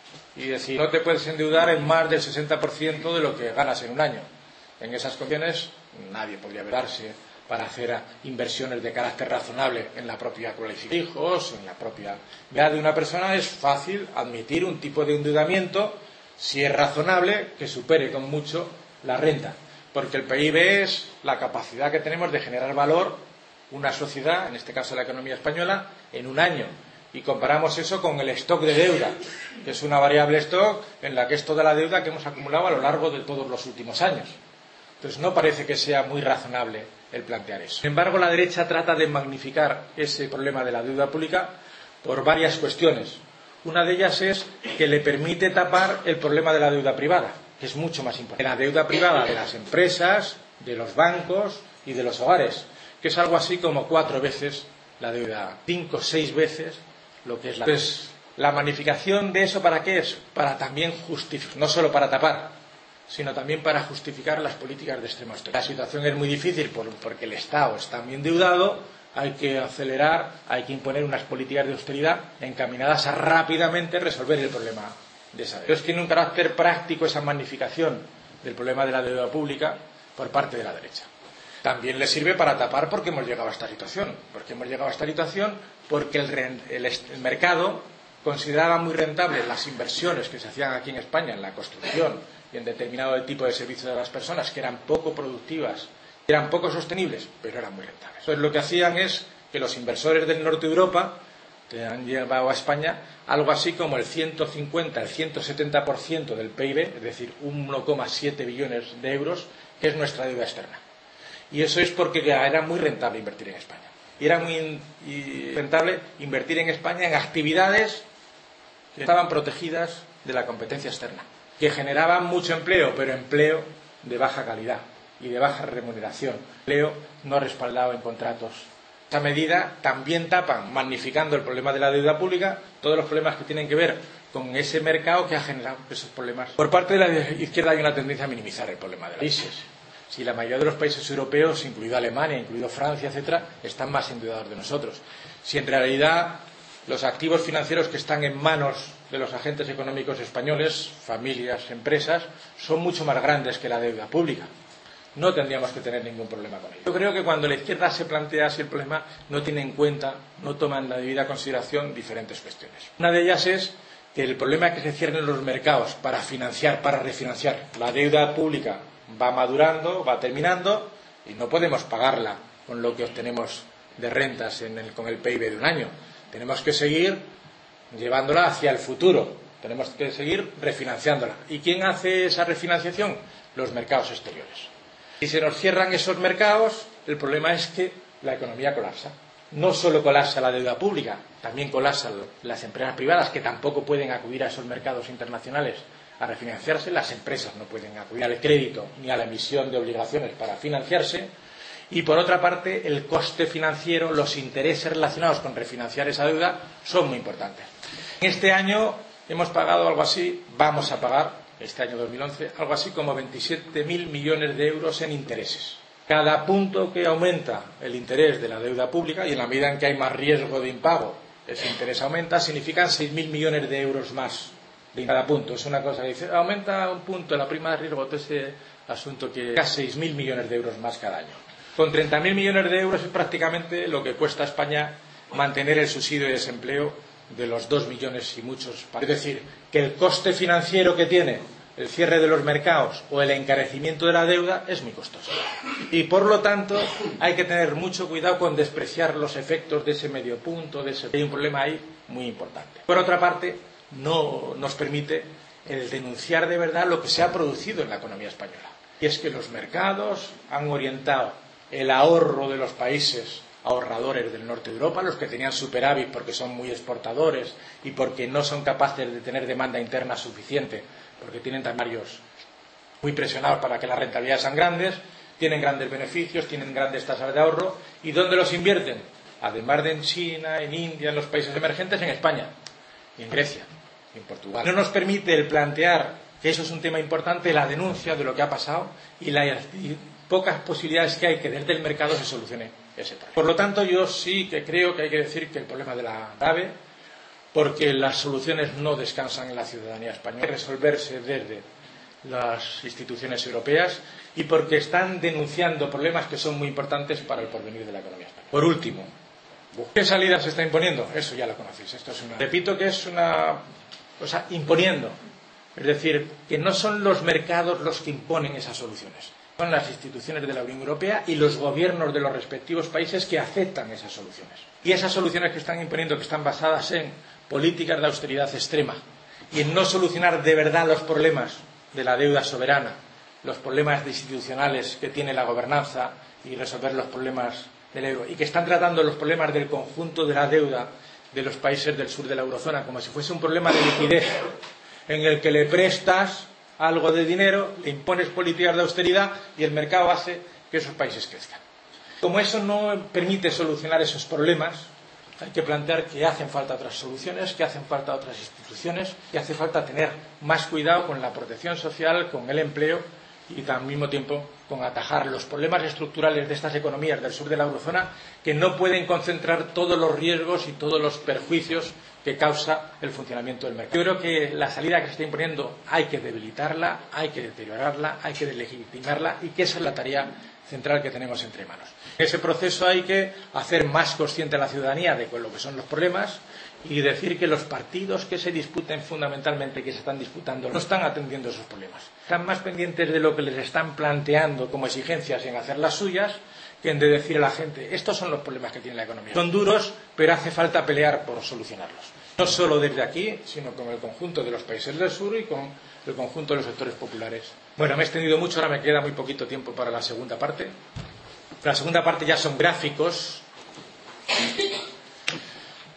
y decir, no te puedes endeudar en más del 60% de lo que ganas en un año. En esas condiciones nadie podría verarse para hacer inversiones de carácter razonable en la propia cualificación de hijos, en la propia vida de una persona. Es fácil admitir un tipo de endeudamiento, si es razonable, que supere con mucho la renta, porque el PIB es la capacidad que tenemos de generar valor una sociedad, en este caso la economía española, en un año. Y comparamos eso con el stock de deuda, que es una variable stock en la que es toda la deuda que hemos acumulado a lo largo de todos los últimos años. Entonces no parece que sea muy razonable el plantear eso. Sin embargo, la derecha trata de magnificar ese problema de la deuda pública por varias cuestiones. Una de ellas es que le permite tapar el problema de la deuda privada, que es mucho más importante. La deuda privada de las empresas, de los bancos y de los hogares, que es algo así como 4 veces la deuda, 5 o 6 veces lo que es la deuda. Entonces, la magnificación de eso, ¿para qué es? Para también justificar, no solo para tapar, sino también para justificar las políticas de extrema austeridad. La situación es muy difícil porque el Estado está muy endeudado, hay que acelerar, hay que imponer unas políticas de austeridad encaminadas a rápidamente resolver el problema de esa deuda. Entonces tiene un carácter práctico esa magnificación del problema de la deuda pública por parte de la derecha. También le sirve para tapar porque hemos llegado a esta situación. Porque hemos llegado a esta situación porque el mercado consideraba muy rentables las inversiones que se hacían aquí en España en la construcción y en determinado tipo de servicios de las personas, que eran poco productivas, eran poco sostenibles, pero eran muy rentables. Entonces lo que hacían es que los inversores del norte de Europa te han llevado a España algo así como el 150, el 170% del PIB, es decir, 1,7 billones de euros, que es nuestra deuda externa. Y eso es porque era muy rentable invertir en España. Y era muy rentable invertir en España en actividades que estaban protegidas de la competencia externa. que generaban mucho empleo, pero empleo de baja calidad y de baja remuneración, empleo no respaldado en contratos. Esta medida también tapan, magnificando el problema de la deuda pública, todos los problemas que tienen que ver con ese mercado que ha generado esos problemas. Por parte de la izquierda hay una tendencia a minimizar el problema de las crisis. Si la mayoría de los países europeos, incluido Alemania, incluido Francia, etcétera, están más endeudados de nosotros. Si en realidad los activos financieros que están en manos de los agentes económicos españoles, familias, empresas, son mucho más grandes que la deuda pública. No tendríamos que tener ningún problema con ello. Yo creo que cuando la izquierda se plantea así el problema, no tiene en cuenta, no toma en la debida consideración diferentes cuestiones. Una de ellas es que el problema es que se cierren los mercados para financiar, para refinanciar. La deuda pública va madurando, va terminando y no podemos pagarla con lo que obtenemos de rentas con el PIB de un año. Tenemos que seguir llevándola hacia el futuro. Tenemos que seguir refinanciándola. ¿Y quién hace esa refinanciación? Los mercados exteriores. Si se nos cierran esos mercados, el problema es que la economía colapsa. No solo colapsa la deuda pública, también colapsan las empresas privadas que tampoco pueden acudir a esos mercados internacionales a refinanciarse. Las empresas no pueden acudir al crédito ni a la emisión de obligaciones para financiarse. Y por otra parte, el coste financiero, los intereses relacionados con refinanciar esa deuda son muy importantes. En este año hemos pagado algo así, vamos a pagar este año 2011, algo así como 27.000 millones de euros en intereses. Cada punto que aumenta el interés de la deuda pública, y en la medida en que hay más riesgo de impago, ese interés aumenta, significan 6.000 millones de euros más de cada punto. Es una cosa que dice, aumenta un punto la prima de riesgo, todo ese asunto que casi 6.000 millones de euros más cada año. Con 30.000 millones de euros es prácticamente lo que cuesta a España mantener el subsidio de desempleo de los 2 millones y muchos. Es decir, que el coste financiero que tiene el cierre de los mercados o el encarecimiento de la deuda es muy costoso. Y por lo tanto hay que tener mucho cuidado con despreciar los efectos de ese medio punto, hay un problema ahí muy importante. Por otra parte, no nos permite el denunciar de verdad lo que se ha producido en la economía española. Y es que los mercados han orientado el ahorro de los países ahorradores del norte de Europa, los que tenían superávit porque son muy exportadores y porque no son capaces de tener demanda interna suficiente, porque tienen tamarios muy presionados para que las rentabilidades sean grandes, tienen grandes beneficios, tienen grandes tasas de ahorro. ¿Y dónde los invierten? Además de en China, en India, en los países emergentes, en España, y en Grecia, y en Portugal. No nos permite el plantear que eso es un tema importante, la denuncia de lo que ha pasado y las pocas posibilidades que hay que desde el mercado se solucione ese problema. Por lo tanto, yo sí que creo que hay que decir que el problema de la grave, porque las soluciones no descansan en la ciudadanía española, hay que resolverse desde las instituciones europeas y porque están denunciando problemas que son muy importantes para el porvenir de la economía española. Por último, ¿qué salida se está imponiendo? Eso ya lo conocéis. Repito que es una cosa imponiendo. Es decir, que no son los mercados los que imponen esas soluciones. Son las instituciones de la Unión Europea y los gobiernos de los respectivos países que aceptan esas soluciones. Y esas soluciones que están imponiendo, que están basadas en políticas de austeridad extrema y en no solucionar de verdad los problemas de la deuda soberana, los problemas institucionales que tiene la gobernanza y resolver los problemas del euro, y que están tratando los problemas del conjunto de la deuda de los países del sur de la eurozona como si fuese un problema de liquidez en el que le prestas algo de dinero, le impones políticas de austeridad y el mercado hace que esos países crezcan. Como eso no permite solucionar esos problemas, hay que plantear que hacen falta otras soluciones, que hacen falta otras instituciones, que hace falta tener más cuidado con la protección social, con el empleo y al mismo tiempo con atajar los problemas estructurales de estas economías del sur de la eurozona que no pueden concentrar todos los riesgos y todos los perjuicios que causa el funcionamiento del mercado. Yo creo que la salida que se está imponiendo hay que debilitarla, hay que deteriorarla, hay que deslegitimarla y que esa es la tarea central que tenemos entre manos. En ese proceso hay que hacer más consciente a la ciudadanía de lo que son los problemas y decir que los partidos que se disputen fundamentalmente, que se están disputando, no están atendiendo esos problemas. Están más pendientes de lo que les están planteando como exigencias en hacer las suyas que en de decir a la gente, estos son los problemas que tiene la economía. Son duros, pero hace falta pelear por solucionarlos. No solo desde aquí, sino con el conjunto de los países del sur y con el conjunto de los sectores populares. Bueno, me he extendido mucho, ahora me queda muy poquito tiempo para la segunda parte. La segunda parte ya son gráficos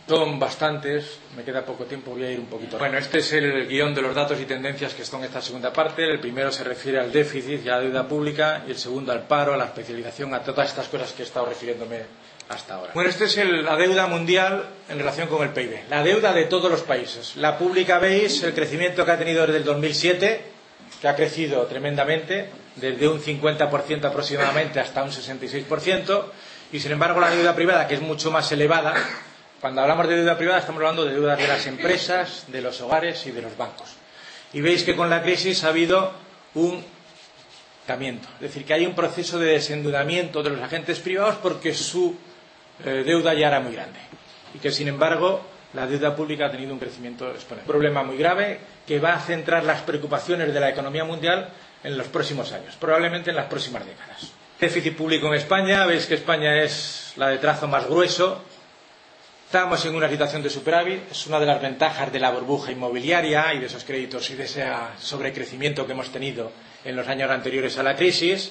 Son bastantes, me queda poco tiempo, voy a ir un poquito. Bueno, este es el guión de los datos y tendencias que están en esta segunda parte. El primero se refiere al déficit y a la deuda pública, y el segundo al paro, a la especialización, a todas estas cosas que he estado refiriéndome hasta ahora. Bueno, esta es la deuda mundial en relación con el PIB. La deuda de todos los países. La pública, veis el crecimiento que ha tenido desde el 2007, que ha crecido tremendamente, desde un 50% aproximadamente hasta un 66%, y sin embargo la deuda privada, que es mucho más elevada. Cuando hablamos de deuda privada estamos hablando de deudas de las empresas, de los hogares y de los bancos. Y veis que con la crisis ha habido un cambiamiento, es decir, que hay un proceso de desendeudamiento de los agentes privados porque su deuda ya era muy grande y que sin embargo la deuda pública ha tenido un crecimiento exponencial. Un problema muy grave que va a centrar las preocupaciones de la economía mundial en los próximos años, probablemente en las próximas décadas. Déficit público en España, veis que España es la de trazo más grueso. Estamos en una situación de superávit, es una de las ventajas de la burbuja inmobiliaria y de esos créditos y de ese sobrecrecimiento que hemos tenido en los años anteriores a la crisis,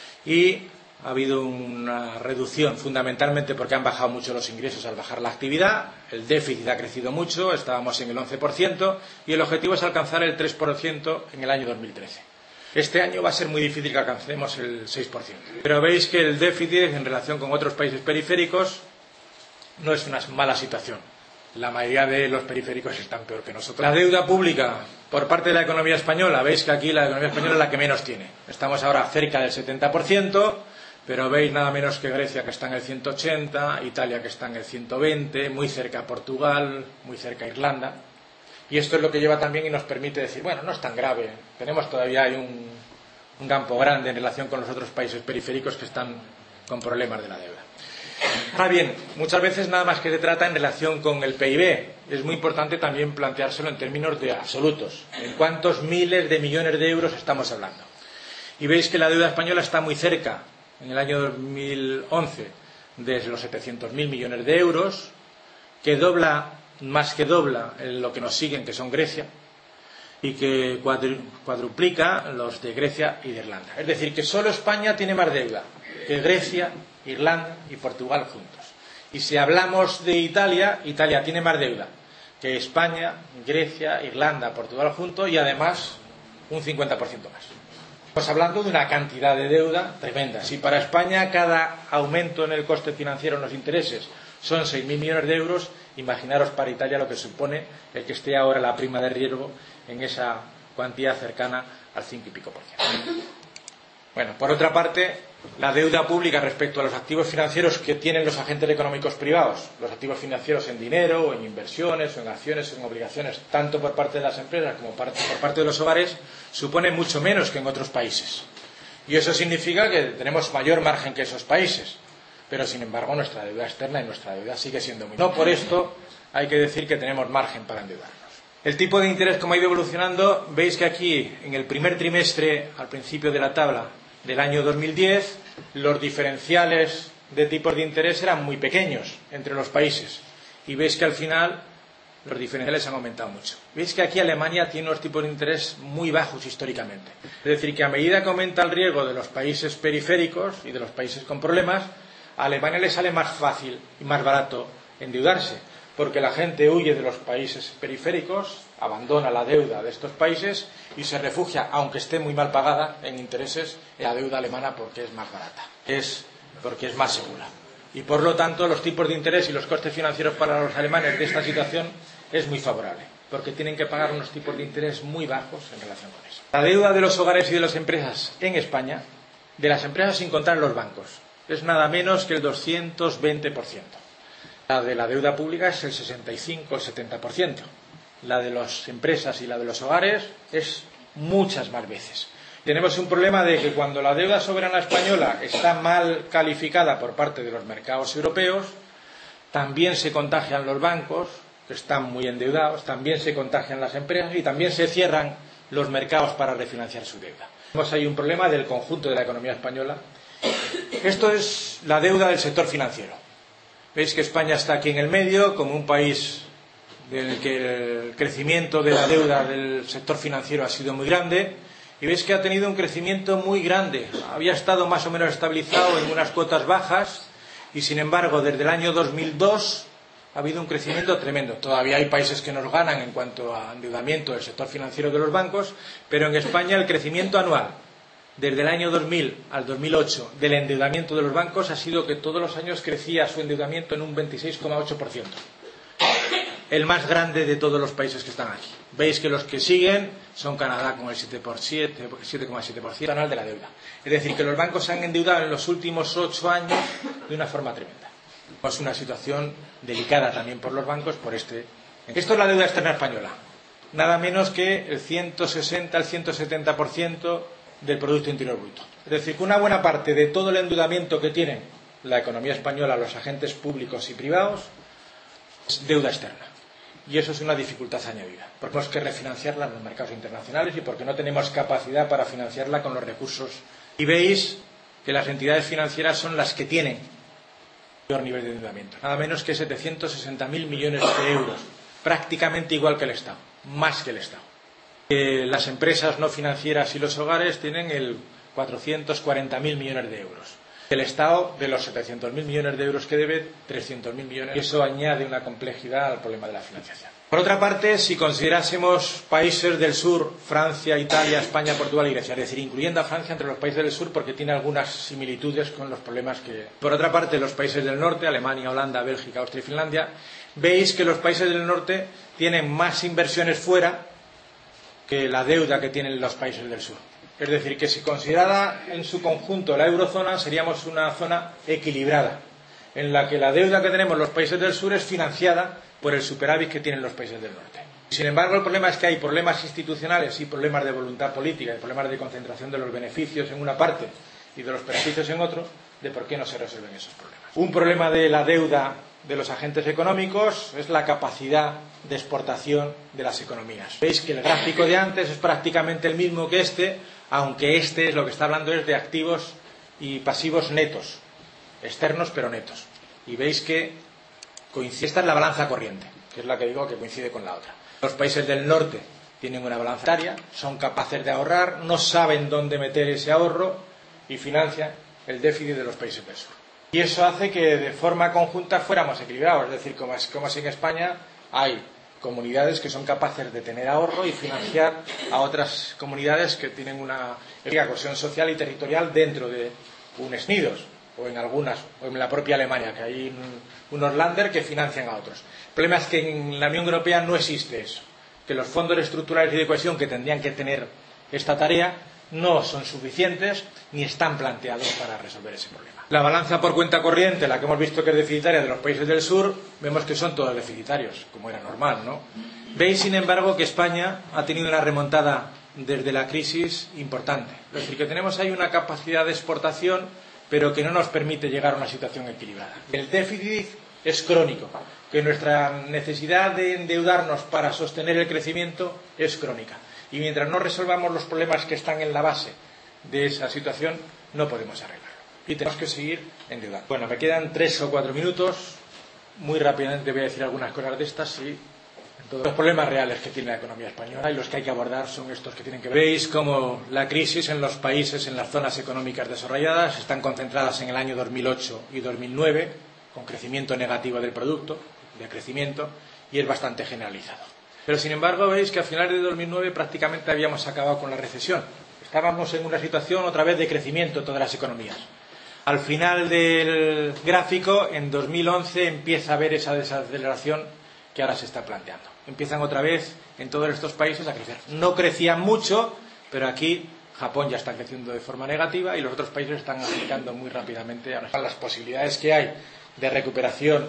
y ha habido una reducción fundamentalmente porque han bajado mucho los ingresos al bajar la actividad, el déficit ha crecido mucho, estábamos en el 11% y el objetivo es alcanzar el 3% en el año 2013. Este año va a ser muy difícil que alcancemos el 6%. Pero veis que el déficit en relación con otros países periféricos no es una mala situación. La mayoría de los periféricos están peor que nosotros. La deuda pública por parte de la economía española, veis que aquí la economía española es la que menos tiene. Estamos ahora cerca del 70%, pero veis nada menos que Grecia, que está en el 180%, Italia, que está en el 120%, muy cerca Portugal, muy cerca Irlanda. Y esto es lo que lleva también y nos permite decir, bueno, no es tan grave. Tenemos todavía un campo grande en relación con los otros países periféricos que están con problemas de la deuda. Ahora bien, muchas veces nada más que se trata en relación con el PIB. Es muy importante también planteárselo en términos de absolutos. ¿En cuántos miles de millones de euros estamos hablando? Y veis que la deuda española está muy cerca, en el año 2011, de los 700.000 millones de euros, que más que dobla lo que nos siguen, que son Grecia, y que cuadruplica los de Grecia y de Irlanda. Es decir, que solo España tiene más deuda que Grecia, Irlanda y Portugal juntos. Y si hablamos de Italia, Italia tiene más deuda que España, Grecia, Irlanda, Portugal juntos y además un 50% más. Estamos hablando de una cantidad de deuda tremenda. Si para España cada aumento en el coste financiero en los intereses son 6.000 millones de euros, imaginaros para Italia lo que supone el que esté ahora la prima de riesgo en esa cuantía cercana al 5 y pico por ciento. Bueno, por otra parte, la deuda pública respecto a los activos financieros que tienen los agentes económicos privados, los activos financieros en dinero, o en inversiones, o en acciones, o en obligaciones, tanto por parte de las empresas como por parte de los hogares, supone mucho menos que en otros países. Y eso significa que tenemos mayor margen que esos países. Pero, sin embargo, nuestra deuda externa y nuestra deuda sigue siendo muy... No por esto hay que decir que tenemos margen para endeudarnos. El tipo de interés, como ha ido evolucionando, veis que aquí, en el primer trimestre, al principio de la tabla del año 2010, los diferenciales de tipos de interés eran muy pequeños entre los países. Y veis que al final los diferenciales han aumentado mucho. Veis que aquí Alemania tiene unos tipos de interés muy bajos históricamente. Es decir, que a medida que aumenta el riesgo de los países periféricos y de los países con problemas, a Alemania le sale más fácil y más barato endeudarse, porque la gente huye de los países periféricos, abandona la deuda de estos países y se refugia, aunque esté muy mal pagada en intereses, en la deuda alemana porque es más barata, porque es más segura. Y por lo tanto los tipos de interés y los costes financieros para los alemanes de esta situación es muy favorable, porque tienen que pagar unos tipos de interés muy bajos en relación con eso. La deuda de los hogares y de las empresas en España, de las empresas sin contar los bancos, es nada menos que el 220%. La de la deuda pública es el 65 o el 70%. La de las empresas y la de los hogares es muchas más veces. Tenemos un problema de que cuando la deuda soberana española está mal calificada por parte de los mercados europeos, también se contagian los bancos, que están muy endeudados, también se contagian las empresas y también se cierran los mercados para refinanciar su deuda. Tenemos ahí un problema del conjunto de la economía española. Esto es la deuda del sector financiero. Veis que España está aquí en el medio, como un país del que el crecimiento de la deuda del sector financiero ha sido muy grande, y veis que ha tenido un crecimiento muy grande. Había estado más o menos estabilizado en unas cuotas bajas, y sin embargo, desde el año 2002 ha habido un crecimiento tremendo. Todavía hay países que nos ganan en cuanto a endeudamiento del sector financiero de los bancos, pero en España el crecimiento anual desde el año 2000 al 2008 del endeudamiento de los bancos ha sido que todos los años crecía su endeudamiento en un 26,8%. El más grande de todos los países que están aquí. Veis que los que siguen son Canadá con el 7,7% anual de la deuda. Es decir, que los bancos se han endeudado en los últimos 8 años de una forma tremenda. Es una situación delicada también por los bancos por este. Esto es la deuda externa española. Nada menos que el 160 al 170% del Producto Interior Bruto. Es decir, que una buena parte de todo el endeudamiento que tiene la economía española, los agentes públicos y privados, es deuda externa. Y eso es una dificultad añadida. Porque tenemos que refinanciarla en los mercados internacionales y porque no tenemos capacidad para financiarla con los recursos. Y veis que las entidades financieras son las que tienen mayor nivel de endeudamiento. Nada menos que 760.000 millones de euros. Prácticamente igual que el Estado. Más que el Estado. Las empresas no financieras y los hogares tienen el 440.000 millones de euros. El Estado, de los 700.000 millones de euros que debe, 300.000 millones. Y eso añade una complejidad al problema de la financiación. Por otra parte, si considerásemos países del sur, Francia, Italia, España, Portugal y Grecia, es decir, incluyendo a Francia entre los países del sur porque tiene algunas similitudes con los problemas que... Por otra parte, los países del norte, Alemania, Holanda, Bélgica, Austria y Finlandia, veis que los países del norte tienen más inversiones fuera que la deuda que tienen los países del sur. Es decir, que si considerada en su conjunto la eurozona, seríamos una zona equilibrada, en la que la deuda que tenemos los países del sur es financiada por el superávit que tienen los países del norte. Sin embargo, el problema es que hay problemas institucionales y problemas de voluntad política y problemas de concentración de los beneficios en una parte y de los beneficios en otro, de por qué no se resuelven esos problemas. Un problema de la deuda de los agentes económicos es la capacidad de exportación de las economías. Veis que el gráfico de antes es prácticamente el mismo que este, aunque este es lo que está hablando es de activos y pasivos netos, externos pero netos. Y veis que coincide, esta es la balanza corriente, que es la que digo que coincide con la otra. Los países del norte tienen una balanza monetaria, son capaces de ahorrar, no saben dónde meter ese ahorro y financian el déficit de los países del sur. Y eso hace que de forma conjunta fuéramos equilibrados, es decir, como si en España hay comunidades que son capaces de tener ahorro y financiar a otras comunidades que tienen una cohesión social y territorial dentro de unos nidos, o en algunas, o en la propia Alemania, que hay unos Länder que financian a otros. El problema es que en la Unión Europea no existe eso, que los fondos estructurales y de cohesión que tendrían que tener esta tarea no son suficientes ni están planteados para resolver ese problema. La balanza por cuenta corriente, la que hemos visto que es deficitaria de los países del sur, vemos que son todos deficitarios, como era normal, ¿no? Veis, sin embargo, que España ha tenido una remontada desde la crisis importante. Es decir, que tenemos ahí una capacidad de exportación, pero que no nos permite llegar a una situación equilibrada. El déficit es crónico, que nuestra necesidad de endeudarnos para sostener el crecimiento es crónica. Y mientras no resolvamos los problemas que están en la base de esa situación, no podemos arreglarlo. Y tenemos que seguir endeudando. Bueno, me quedan 3 o 4 minutos. Muy rápidamente voy a decir algunas cosas de estas. Sí. Entonces, los problemas reales que tiene la economía española y los que hay que abordar son estos que tienen que ver. Veis cómo la crisis en los países, en las zonas económicas desarrolladas, están concentradas en el año 2008 y 2009, con crecimiento negativo del producto, de crecimiento, y es bastante generalizado. Pero sin embargo veis que a finales de 2009 prácticamente habíamos acabado con la recesión. Estábamos en una situación otra vez de crecimiento en todas las economías. Al final del gráfico, en 2011 empieza a haber esa desaceleración que ahora se está planteando. Empiezan otra vez en todos estos países a crecer. No crecían mucho, pero aquí Japón ya está creciendo de forma negativa y los otros países están aplicando muy rápidamente a las posibilidades que hay de recuperación,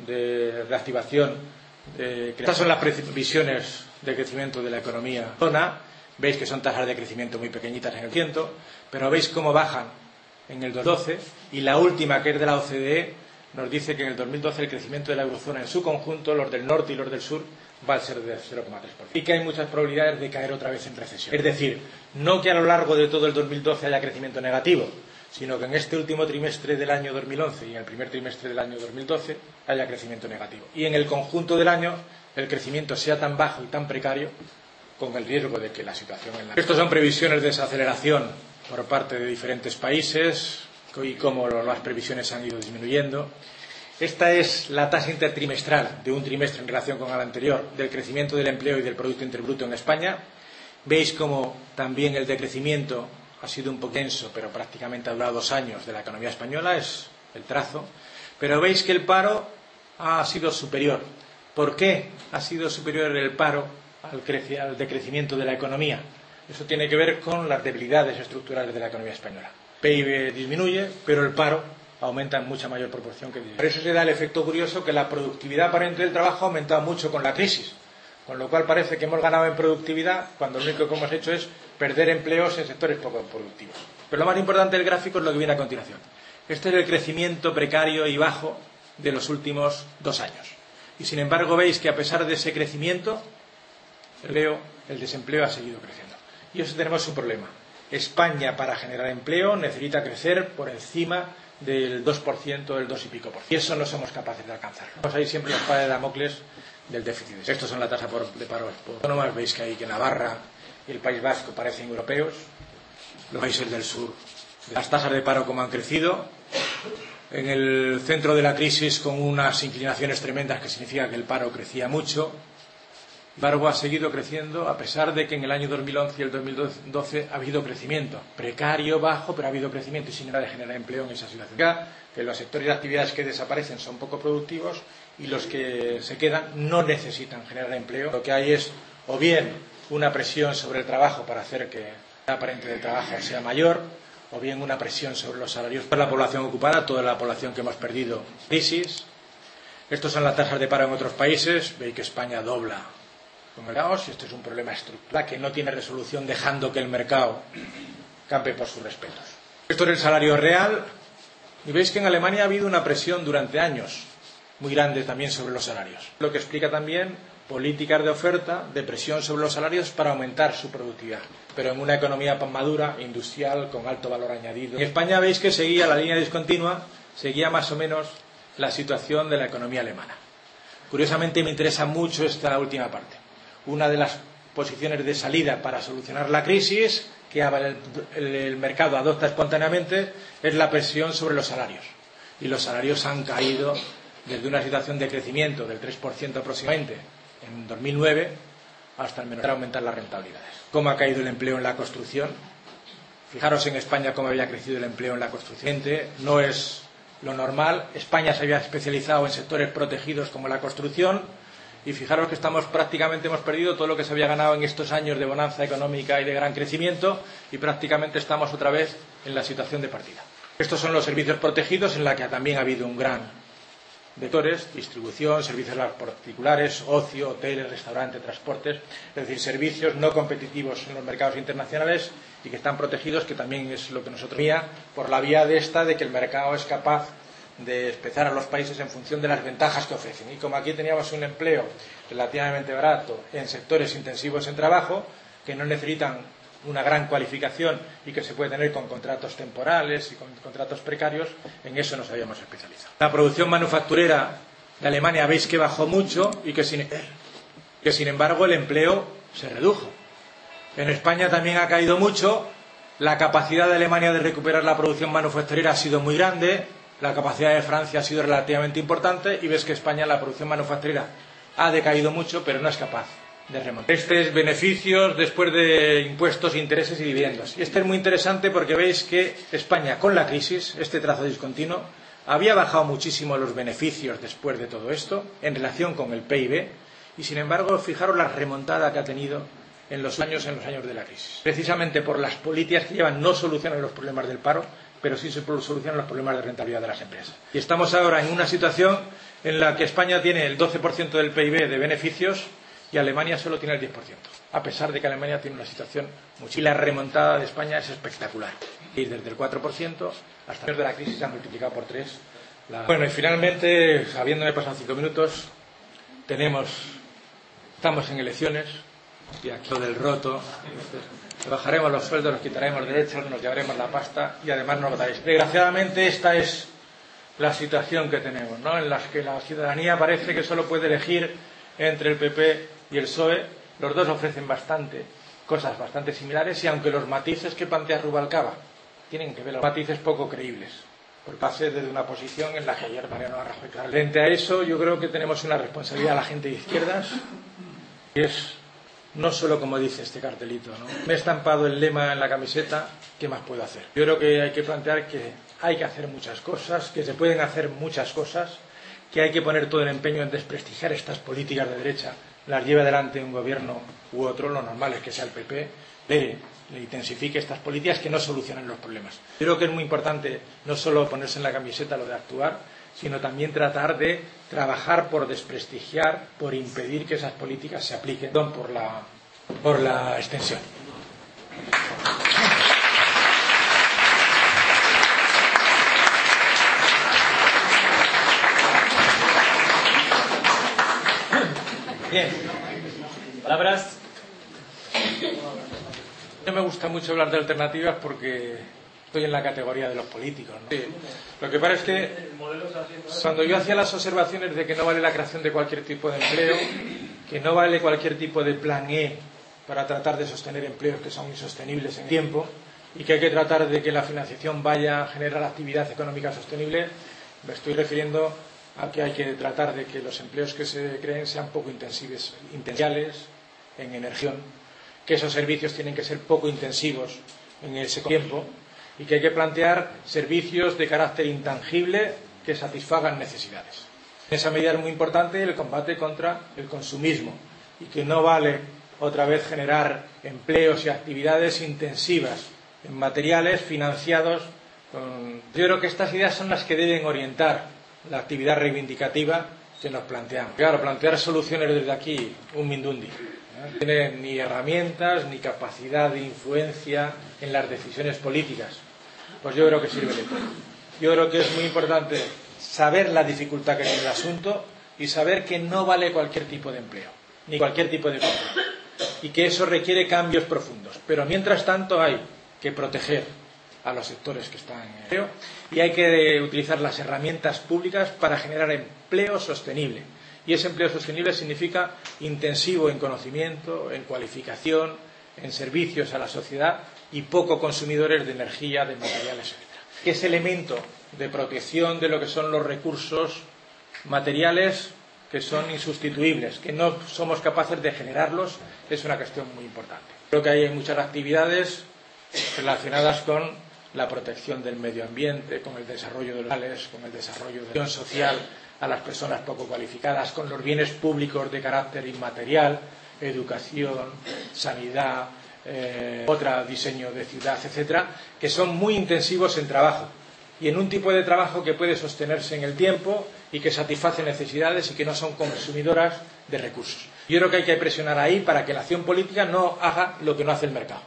de reactivación. Estas son las previsiones de crecimiento de la economía zona. Veis que son tasas de crecimiento muy pequeñitas en el ciento, pero veis cómo bajan en el 2012 y la última, que es de la OCDE, nos dice que en el 2012 el crecimiento de la eurozona en su conjunto, los del norte y los del sur, va a ser de 0,3%. Y que hay muchas probabilidades de caer otra vez en recesión. Es decir, no que a lo largo de todo el 2012 haya crecimiento negativo, sino que en este último trimestre del año 2011 y en el primer trimestre del año 2012 haya crecimiento negativo. Y en el conjunto del año el crecimiento sea tan bajo y tan precario, con el riesgo de que la situación en la... Estas son previsiones de desaceleración por parte de diferentes países y cómo las previsiones han ido disminuyendo. Esta es la tasa intertrimestral de un trimestre en relación con el anterior del crecimiento del empleo y del Producto Interior Bruto en España. Veis como también el decrecimiento ha sido un poco denso, pero prácticamente ha durado 2 años de la economía española, es el trazo. Pero veis que el paro ha sido superior. ¿Por qué ha sido superior el paro al decrecimiento de la economía? Eso tiene que ver con las debilidades estructurales de la economía española. PIB disminuye, pero el paro aumenta en mucha mayor proporción que disminuye. Por eso se da el efecto curioso que la productividad aparente del trabajo ha aumentado mucho con la crisis, con lo cual parece que hemos ganado en productividad cuando lo único que hemos hecho es perder empleos en sectores poco productivos. Pero lo más importante del gráfico es lo que viene a continuación. Este es el crecimiento precario y bajo de los últimos 2 años. Y sin embargo veis que a pesar de ese crecimiento, el desempleo ha seguido creciendo. Y eso tenemos un problema. España, para generar empleo, necesita crecer por encima del 2%, del 2 y pico por ciento. Y eso no somos capaces de alcanzar. Vamos ahí siempre la espada de Damocles del déficit. Estos son la tasa de paro autónoma. Veis que Navarra y el País Vasco parecen europeos. Los países del sur. Las tasas de paro como han crecido. En el centro de la crisis con unas inclinaciones tremendas que significa que el paro crecía mucho. El paro ha seguido creciendo a pesar de que en el año 2011 y el 2012 ha habido crecimiento. Precario, bajo, pero ha habido crecimiento y sin nada de generar empleo en esa situación. Que los sectores de actividades que desaparecen son poco productivos y los que se quedan no necesitan generar empleo. Lo que hay es o bien una presión sobre el trabajo para hacer que la aparente de trabajo sea mayor, o bien una presión sobre los salarios para la población ocupada, toda la población que hemos perdido crisis. Estos son las tasas de paro en otros países. Veis que España dobla con el caos y esto es un problema estructural que no tiene resolución dejando que el mercado campe por sus respetos. Esto es el salario real y veis que en Alemania ha habido una presión durante años muy grande también sobre los salarios, lo que explica también políticas de oferta, de presión sobre los salarios para aumentar su productividad, pero en una economía madura, industrial, con alto valor añadido. En España veis que seguía la línea discontinua, seguía más o menos la situación de la economía alemana. Curiosamente me interesa mucho esta última parte. Una de las posiciones de salida para solucionar la crisis que el mercado adopta espontáneamente es la presión sobre los salarios. Y los salarios han caído desde una situación de crecimiento del 3% aproximadamente en 2009 hasta aumentar las rentabilidades. ¿Cómo ha caído el empleo en la construcción? Fijaros en España cómo había crecido el empleo en la construcción. No es lo normal. España se había especializado en sectores protegidos como la construcción y fijaros que prácticamente hemos perdido todo lo que se había ganado en estos años de bonanza económica y de gran crecimiento y prácticamente estamos otra vez en la situación de partida. Estos son los servicios protegidos en la que también ha habido un gran sectores, distribución, servicios particulares, ocio, hoteles, restaurantes, transportes, es decir, servicios no competitivos en los mercados internacionales y que están protegidos, que también es lo que nosotros por la vía de que el mercado es capaz de especiar a los países en función de las ventajas que ofrecen. Y como aquí teníamos un empleo relativamente barato en sectores intensivos en trabajo, que no necesitan una gran cualificación y que se puede tener con contratos temporales y con contratos precarios, en eso nos habíamos especializado. La producción manufacturera de Alemania veis que bajó mucho y que sin embargo el empleo se redujo. En España también ha caído mucho, la capacidad de Alemania de recuperar la producción manufacturera ha sido muy grande, la capacidad de Francia ha sido relativamente importante y ves que España la producción manufacturera ha decaído mucho pero no es capaz de remontar. Este es beneficios después de impuestos, intereses y dividendos. Y este es muy interesante porque veis que España con la crisis, este trazo discontinuo, había bajado muchísimo los beneficios después de todo esto en relación con el PIB y sin embargo fijaros la remontada que ha tenido en los años de la crisis. Precisamente por las políticas que llevan no solucionan los problemas del paro, pero sí se solucionan los problemas de rentabilidad de las empresas. Y estamos ahora en una situación en la que España tiene el 12% del PIB de beneficios y Alemania solo tiene el 10%, a pesar de que Alemania tiene una situación y la remontada de España es espectacular. Y desde el 4% hasta el de la crisis se ha multiplicado por 3. Bueno, y finalmente, habiéndome pasado 5 minutos, estamos en elecciones y aquí lo del roto, bajaremos los sueldos, nos quitaremos derechos, nos llevaremos la pasta y además no votaréis. Desgraciadamente esta es la situación que tenemos, ¿no? En la que la ciudadanía parece que solo puede elegir entre el PP y el PSOE. Los dos ofrecen cosas bastante similares y aunque los matices que plantea Rubalcaba tienen que ver los matices poco creíbles, porque hace desde una posición en la que ayer Mariano Rajoy. Frente a eso, yo creo que tenemos una responsabilidad a la gente de izquierdas, que es no solo como dice este cartelito, ¿no? Me he estampado el lema en la camiseta, ¿qué más puedo hacer? Yo creo que hay que plantear que hay que hacer muchas cosas, que se pueden hacer muchas cosas, que hay que poner todo el empeño en desprestigiar estas políticas de derecha, las lleve adelante un gobierno u otro, lo normal es que sea el PP, le intensifique estas políticas que no solucionan los problemas. Yo creo que es muy importante no solo ponerse en la camiseta lo de actuar, sino también tratar de trabajar por desprestigiar, por impedir que esas políticas se apliquen por la extensión. Bien. Palabras. No me gusta mucho hablar de alternativas porque estoy en la categoría de los políticos, ¿no? Sí. Lo que pasa es que cuando yo hacía las observaciones de que no vale la creación de cualquier tipo de empleo, que no vale cualquier tipo de plan E para tratar de sostener empleos que son insostenibles en el tiempo y que hay que tratar de que la financiación vaya a generar actividad económica sostenible, me estoy refiriendo a que hay que tratar de que los empleos que se creen sean poco intensivos en energía, que esos servicios tienen que ser poco intensivos en ese tiempo y que hay que plantear servicios de carácter intangible que satisfagan necesidades. En esa medida es muy importante el combate contra el consumismo y que no vale otra vez generar empleos y actividades intensivas en materiales financiados con... Yo creo que estas ideas son las que deben orientar la actividad reivindicativa que nos planteamos. Claro, plantear soluciones desde aquí, un mindundi. No tienen ni herramientas ni capacidad de influencia en las decisiones políticas. Pues yo creo que sirve de poco. Yo creo que es muy importante saber la dificultad que tiene el asunto y saber que no vale cualquier tipo de empleo, ni cualquier tipo de contrato, y que eso requiere cambios profundos. Pero mientras tanto hay que proteger a los sectores que están en empleo y hay que utilizar las herramientas públicas para generar empleo sostenible. Y ese empleo sostenible significa intensivo en conocimiento, en cualificación, en servicios a la sociedad y poco consumidores de energía, de materiales, etc. Ese elemento de protección de lo que son los recursos materiales que son insustituibles, que no somos capaces de generarlos, es una cuestión muy importante. Creo que hay muchas actividades relacionadas con la protección del medio ambiente, con el desarrollo de los locales, con el desarrollo de la acción social a las personas poco cualificadas, con los bienes públicos de carácter inmaterial, educación, sanidad, diseño de ciudad, etcétera, que son muy intensivos en trabajo y en un tipo de trabajo que puede sostenerse en el tiempo y que satisface necesidades y que no son consumidoras de recursos. Yo creo que hay que presionar ahí para que la acción política no haga lo que no hace el mercado.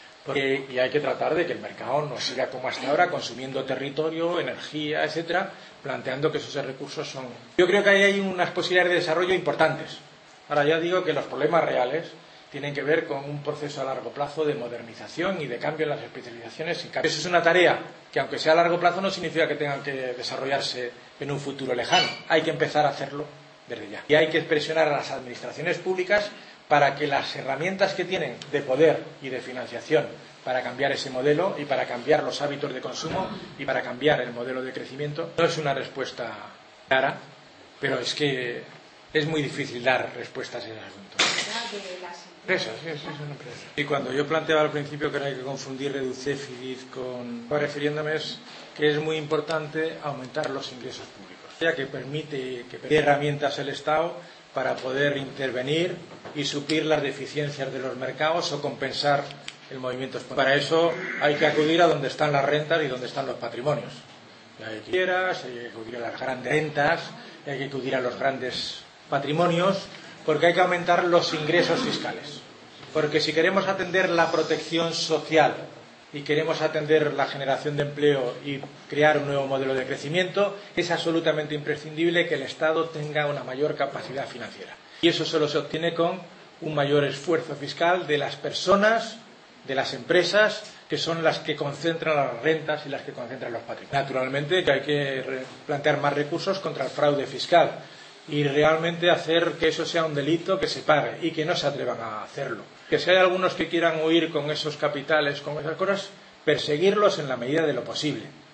Y hay que tratar de que el mercado no siga como hasta ahora, consumiendo territorio, energía, etcétera, planteando que esos recursos son... Yo creo que ahí hay unas posibilidades de desarrollo importantes. Ahora ya digo que los problemas reales tienen que ver con un proceso a largo plazo de modernización y de cambio en las especializaciones. Eso es una tarea que, aunque sea a largo plazo, no significa que tengan que desarrollarse en un futuro lejano. Hay que empezar a hacerlo desde ya. Y hay que presionar a las administraciones públicas para que las herramientas que tienen de poder y de financiación para cambiar ese modelo y para cambiar los hábitos de consumo y para cambiar el modelo de crecimiento, no es una respuesta clara, pero es que es muy difícil dar respuestas a ese asunto. Empresas, sí, es una empresa. Y cuando yo planteaba al principio que no hay que confundir reducir déficit con... refiriéndome es que es muy importante aumentar los ingresos públicos, ya que permite que dé herramientas el Estado para poder intervenir y suplir las deficiencias de los mercados o compensar el movimiento espontáneo. Para eso hay que acudir a donde están las rentas y donde están los patrimonios. Hay que acudir a las grandes rentas, hay que acudir a los grandes patrimonios, porque hay que aumentar los ingresos fiscales. Porque si queremos atender la protección social y queremos atender la generación de empleo y crear un nuevo modelo de crecimiento, es absolutamente imprescindible que el Estado tenga una mayor capacidad financiera. Y eso solo se obtiene con un mayor esfuerzo fiscal de las personas, de las empresas, que son las que concentran las rentas y las que concentran los patrimonios. Naturalmente que hay que plantear más recursos contra el fraude fiscal y realmente hacer que eso sea un delito que se pague y que no se atrevan a hacerlo. Que si hay algunos que quieran huir con esos capitales, con esas cosas, perseguirlos en la medida de lo posible.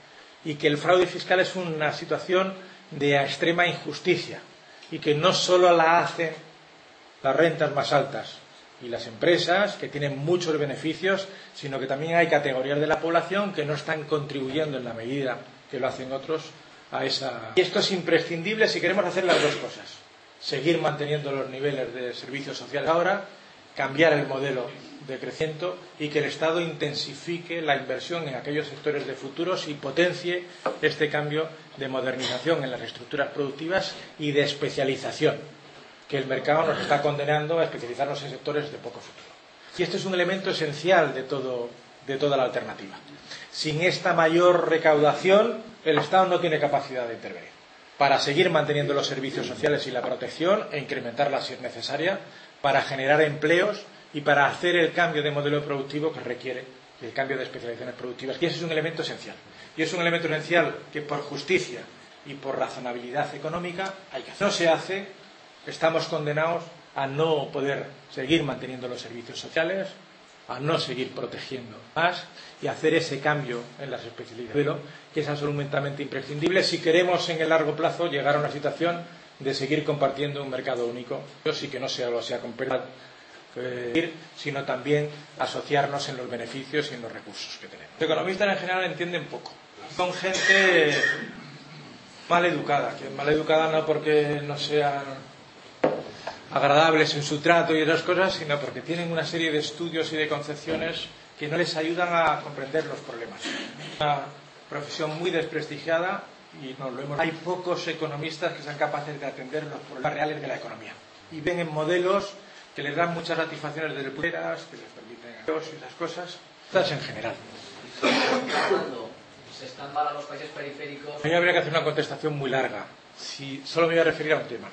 y que el fraude fiscal es una situación de extrema injusticia y que no solo la hacen las rentas más altas y las empresas que tienen muchos beneficios, sino que también hay categorías de la población que no están contribuyendo en la medida que lo hacen otros a esa. Y esto es imprescindible si queremos hacer las dos cosas: seguir manteniendo los niveles de servicios sociales ahora, cambiar el modelo de crecimiento y que el Estado intensifique la inversión en aquellos sectores de futuros y potencie este cambio de modernización en las estructuras productivas y de especialización, que el mercado nos está condenando a especializarnos en sectores de poco futuro. Y este es un elemento esencial de toda la alternativa. Sin esta mayor recaudación, el Estado no tiene capacidad de intervenir para seguir manteniendo los servicios sociales y la protección e incrementarla si es necesaria, para generar empleos y para hacer el cambio de modelo productivo que requiere el cambio de especializaciones productivas. Y ese es un elemento esencial. Y es un elemento esencial que por justicia y por razonabilidad económica hay que hacer. No se hace, estamos condenados a no poder seguir manteniendo los servicios sociales, a no seguir protegiendo más y hacer ese cambio en las especializaciones, que es absolutamente imprescindible si queremos en el largo plazo llegar a una situación de seguir compartiendo un mercado único. Yo sí que no solo sea comprar, sino también asociarnos en los beneficios y en los recursos que tenemos. Los economistas en general entienden poco. Son gente mal educada, que mal educada no porque no sean agradables en su trato y esas cosas, sino porque tienen una serie de estudios y de concepciones que no les ayudan a comprender los problemas. Una profesión muy desprestigiada y no lo hemos. Hay pocos economistas que sean capaces de atender los problemas reales de la economía y ven en modelos que les dan muchas satisfacciones desde pueras, que les permiten y esas cosas, estas en general. Cuando se están mal a los países periféricos. A mí habría que hacer una contestación muy larga. Si solo me voy a referir a un tema.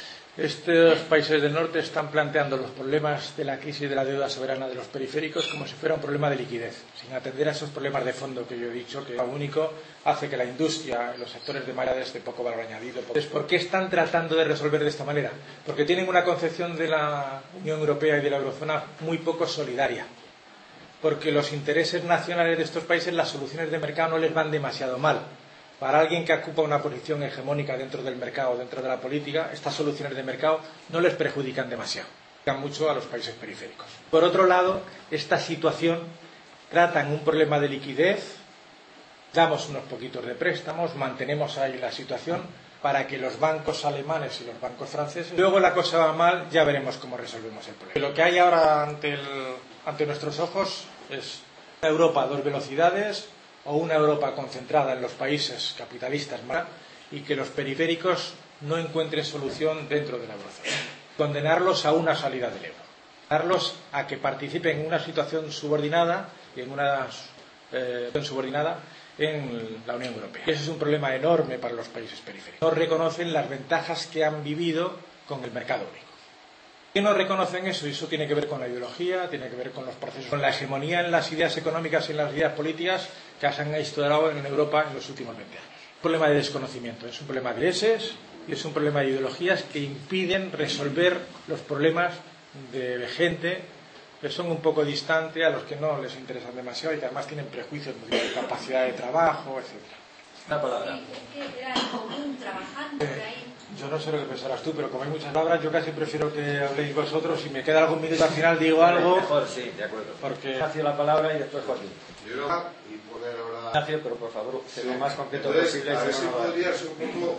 Estos países del norte están planteando los problemas de la crisis de la deuda soberana de los periféricos como si fuera un problema de liquidez, sin atender a esos problemas de fondo que yo he dicho, que lo único hace que la industria y los sectores de mayoría de poco valor añadido. Entonces, ¿por qué están tratando de resolver de esta manera? Porque tienen una concepción de la Unión Europea y de la Eurozona muy poco solidaria. Porque los intereses nacionales de estos países, las soluciones de mercado no les van demasiado mal. Para alguien que ocupa una posición hegemónica dentro del mercado, dentro de la política, estas soluciones de mercado no les perjudican demasiado. Perjudican mucho a los países periféricos. Por otro lado, esta situación trata en un problema de liquidez, damos unos poquitos de préstamos, mantenemos ahí la situación para que los bancos alemanes y los bancos franceses, luego la cosa va mal, ya veremos cómo resolvemos el problema. Lo que hay ahora ante nuestros ojos es una Europa a dos velocidades, o una Europa concentrada en los países capitalistas y que los periféricos no encuentren solución dentro de la eurozona. Condenarlos a una salida del euro. Condenarlos a que participen en una situación subordinada y en una subordinada en la Unión Europea. Y ese es un problema enorme para los países periféricos. No reconocen las ventajas que han vivido con el mercado único. ¿Por qué no reconocen eso? Y eso tiene que ver con la ideología, tiene que ver con los procesos, con la hegemonía en las ideas económicas y en las ideas políticas que se han instaurado en Europa en los últimos 20 años. Es un problema de desconocimiento, es un problema de intereses y es un problema de ideologías que impiden resolver los problemas de gente que son un poco distantes, a los que no les interesan demasiado y que además tienen prejuicios de capacidad de trabajo, etc. Una palabra. ¿Qué era en común trabajando por ahí? Yo no sé lo que pensarás tú, pero como hay muchas palabras, yo casi prefiero que habléis vosotros. Si me queda algún minuto al final, digo algo. Mejor, sí, de acuerdo. Porque Ignacio la palabra y después Joaquín. Yo y poder hablar. Ignacio, pero por favor, sé lo más concreto Entonces, posible. a ver si no va. podrías un poco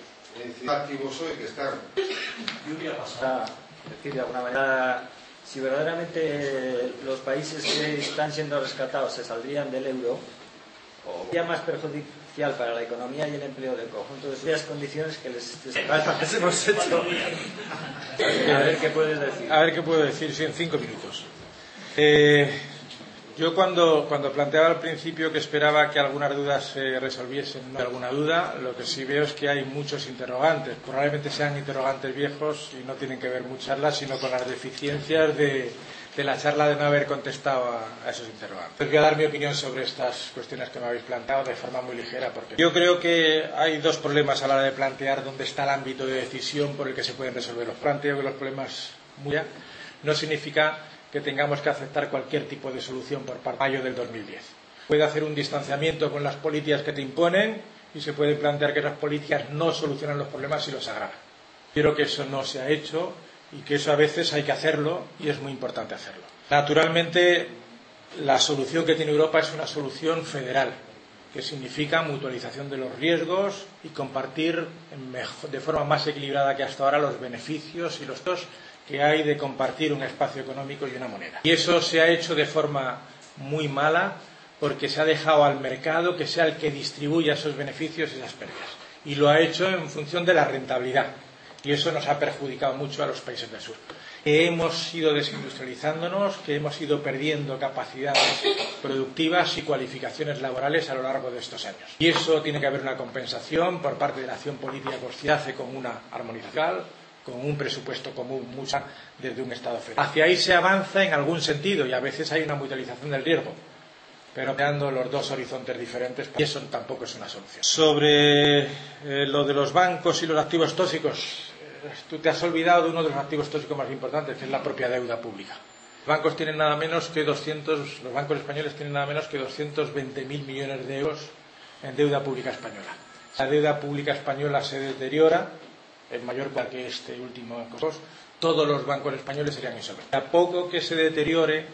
activos hoy que están. Para decir de alguna manera, si verdaderamente los países que están siendo rescatados se saldrían del euro, o sería más perjudicial para la economía y el empleo del conjunto de sus condiciones que les hemos hecho. A ver qué puedes decir. a ver qué puedo decir, sí, en 5 minutos. Yo cuando planteaba al principio que esperaba que algunas dudas se resolviesen, no hay alguna duda, lo que sí veo es que hay muchos interrogantes. Probablemente sean interrogantes viejos y no tienen que ver muchas charlas, sino con las deficiencias de la charla de no haber contestado a esos interrogantes. Voy a dar mi opinión sobre estas cuestiones que me habéis planteado de forma muy ligera, porque yo creo que hay dos problemas a la hora de plantear dónde está el ámbito de decisión por el que se pueden resolver los planteos. Que los problemas no significa que tengamos que aceptar cualquier tipo de solución por parte de mayo del 2010. Puede hacer un distanciamiento con las políticas que te imponen y se puede plantear que esas políticas no solucionan los problemas y los agravan. Creo que eso no se ha hecho y que eso a veces hay que hacerlo y es muy importante hacerlo. Naturalmente, la solución que tiene Europa es una solución federal, que significa mutualización de los riesgos y compartir de forma más equilibrada que hasta ahora los beneficios y los costos que hay de compartir un espacio económico y una moneda. Y eso se ha hecho de forma muy mala porque se ha dejado al mercado que sea el que distribuya esos beneficios y esas pérdidas. Y lo ha hecho en función de la rentabilidad. Y eso nos ha perjudicado mucho a los países del sur. Que hemos ido desindustrializándonos, que hemos ido perdiendo capacidades productivas y cualificaciones laborales a lo largo de estos años. Y eso tiene que haber una compensación por parte de la acción política que se hace con una armonización, con un presupuesto común, mucha desde un Estado federal. Hacia ahí se avanza en algún sentido y a veces hay una mutualización del riesgo, pero creando los dos horizontes diferentes, y eso tampoco es una solución. Sobre lo de los bancos y los activos tóxicos, tú te has olvidado de uno de los activos tóxicos más importantes, que es la propia deuda pública. Los bancos tienen nada menos que los bancos españoles tienen nada menos que 220.000 millones de euros en deuda pública española. La deuda pública española se deteriora, en mayor parte que este último caso, todos los bancos españoles serían insolventes. A poco que se deteriore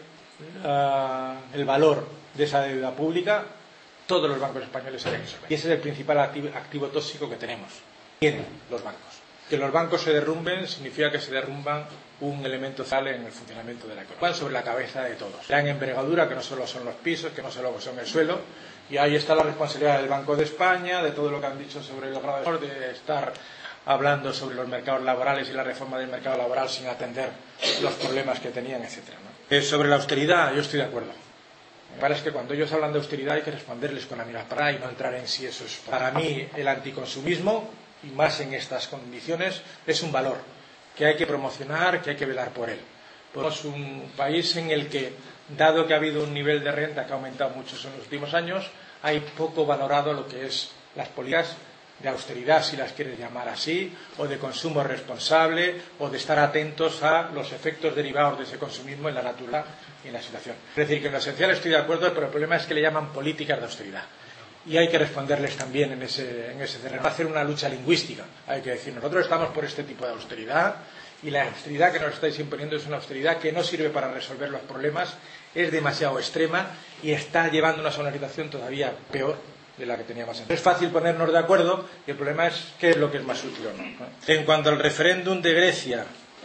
el valor de esa deuda pública, todos los bancos españoles serían insolventes. Y ese es el principal activo tóxico que tenemos. Tienen los bancos. Que los bancos se derrumben significa que se derrumban un elemento central en el funcionamiento de la economía. Van sobre la cabeza de todos. Gran envergadura, que no solo son los pisos, que no solo son el suelo. Y ahí está la responsabilidad del Banco de España, de todo lo que han dicho sobre el grado de estar hablando sobre los mercados laborales y la reforma del mercado laboral sin atender los problemas que tenían, etcétera, ¿no? Sobre la austeridad, yo estoy de acuerdo. Me parece que cuando ellos hablan de austeridad hay que responderles con la mirada para y no entrar en si eso es. Para mí, el anticonsumismo, y más en estas condiciones, es un valor que hay que promocionar, que hay que velar por él. Somos un país en el que, dado que ha habido un nivel de renta que ha aumentado mucho en los últimos años, hay poco valorado lo que es las políticas de austeridad, si las quieres llamar así, o de consumo responsable, o de estar atentos a los efectos derivados de ese consumismo en la naturaleza y en la situación. Es decir, que en lo esencial estoy de acuerdo, pero el problema es que le llaman políticas de austeridad. Y hay que responderles también en ese terreno. Hacer una lucha lingüística. Hay que decir, nosotros estamos por este tipo de austeridad, y la austeridad que nos estáis imponiendo es una austeridad que no sirve para resolver los problemas, es demasiado extrema y está llevándonos a una situación todavía peor de la que teníamos antes. Es fácil ponernos de acuerdo y el problema es qué es lo que es más útil o no. En cuanto al referéndum de Grecia,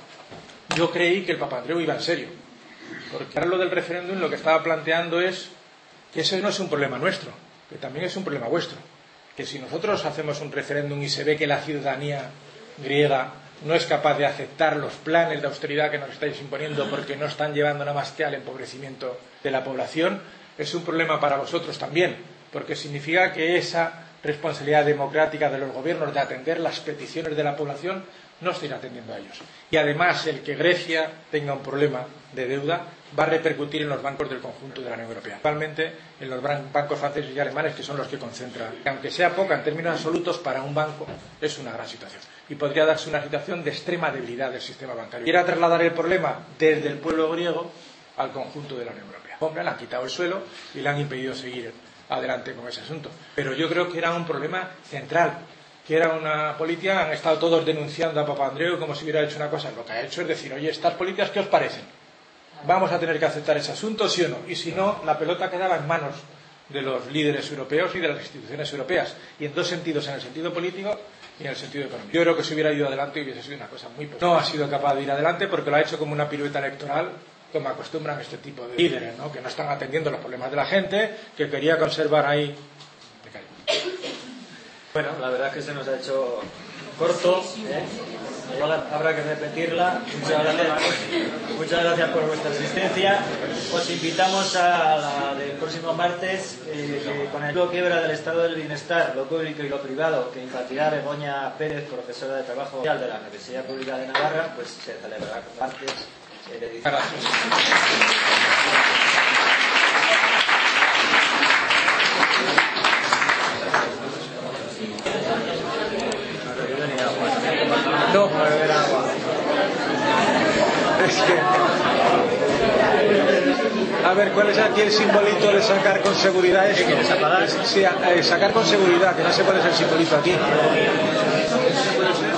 yo creí que el Papandreou iba en serio, porque ahora lo del referéndum lo que estaba planteando es que eso no es un problema nuestro, que también es un problema vuestro, que si nosotros hacemos un referéndum y se ve que la ciudadanía griega no es capaz de aceptar los planes de austeridad que nos estáis imponiendo porque no están llevando nada más que al empobrecimiento de la población, es un problema para vosotros también, porque significa que esa responsabilidad democrática de los gobiernos de atender las peticiones de la población no se irá atendiendo a ellos. Y además el que Grecia tenga un problema de deuda va a repercutir en los bancos del conjunto de la Unión Europea, principalmente en los bancos franceses y alemanes, que son los que concentran. Aunque sea poca en términos absolutos, para un banco es una gran situación. Y podría darse una situación de extrema debilidad del sistema bancario. Quiera trasladar el problema desde el pueblo griego al conjunto de la Unión Europea. Hombre, le han quitado el suelo y le han impedido seguir adelante con ese asunto. Pero yo creo que era un problema central, que era una política, han estado todos denunciando a Papandreou como si hubiera hecho una cosa. Lo que ha hecho es decir, oye, estas políticas, ¿qué os parecen? ¿Vamos a tener que aceptar ese asunto, sí o no? Y si no, la pelota quedaba en manos de los líderes europeos y de las instituciones europeas. Y en dos sentidos, en el sentido político y en el sentido económico. Yo creo que si hubiera ido adelante hubiese sido una cosa muy positiva. No ha sido capaz de ir adelante porque lo ha hecho como una pirueta electoral, como acostumbran este tipo de líderes, ¿no? Que no están atendiendo los problemas de la gente, que quería conservar ahí. Bueno, la verdad es que se nos ha hecho corto, habrá que repetirla. Muchas gracias por vuestra asistencia. Os invitamos a la del próximo martes con el quiebra del estado del bienestar, lo público y lo privado, que impartirá Begoña Pérez, profesora de Trabajo Social de la Universidad Pública de Navarra, pues se celebrará el martes. Gracias. No, para beber agua. Es que... A ver, ¿cuál es aquí el simbolito de sacar con seguridad esto? ¿Quieres apagar? Sí, sacar con seguridad, que no sé cuál es el simbolito aquí.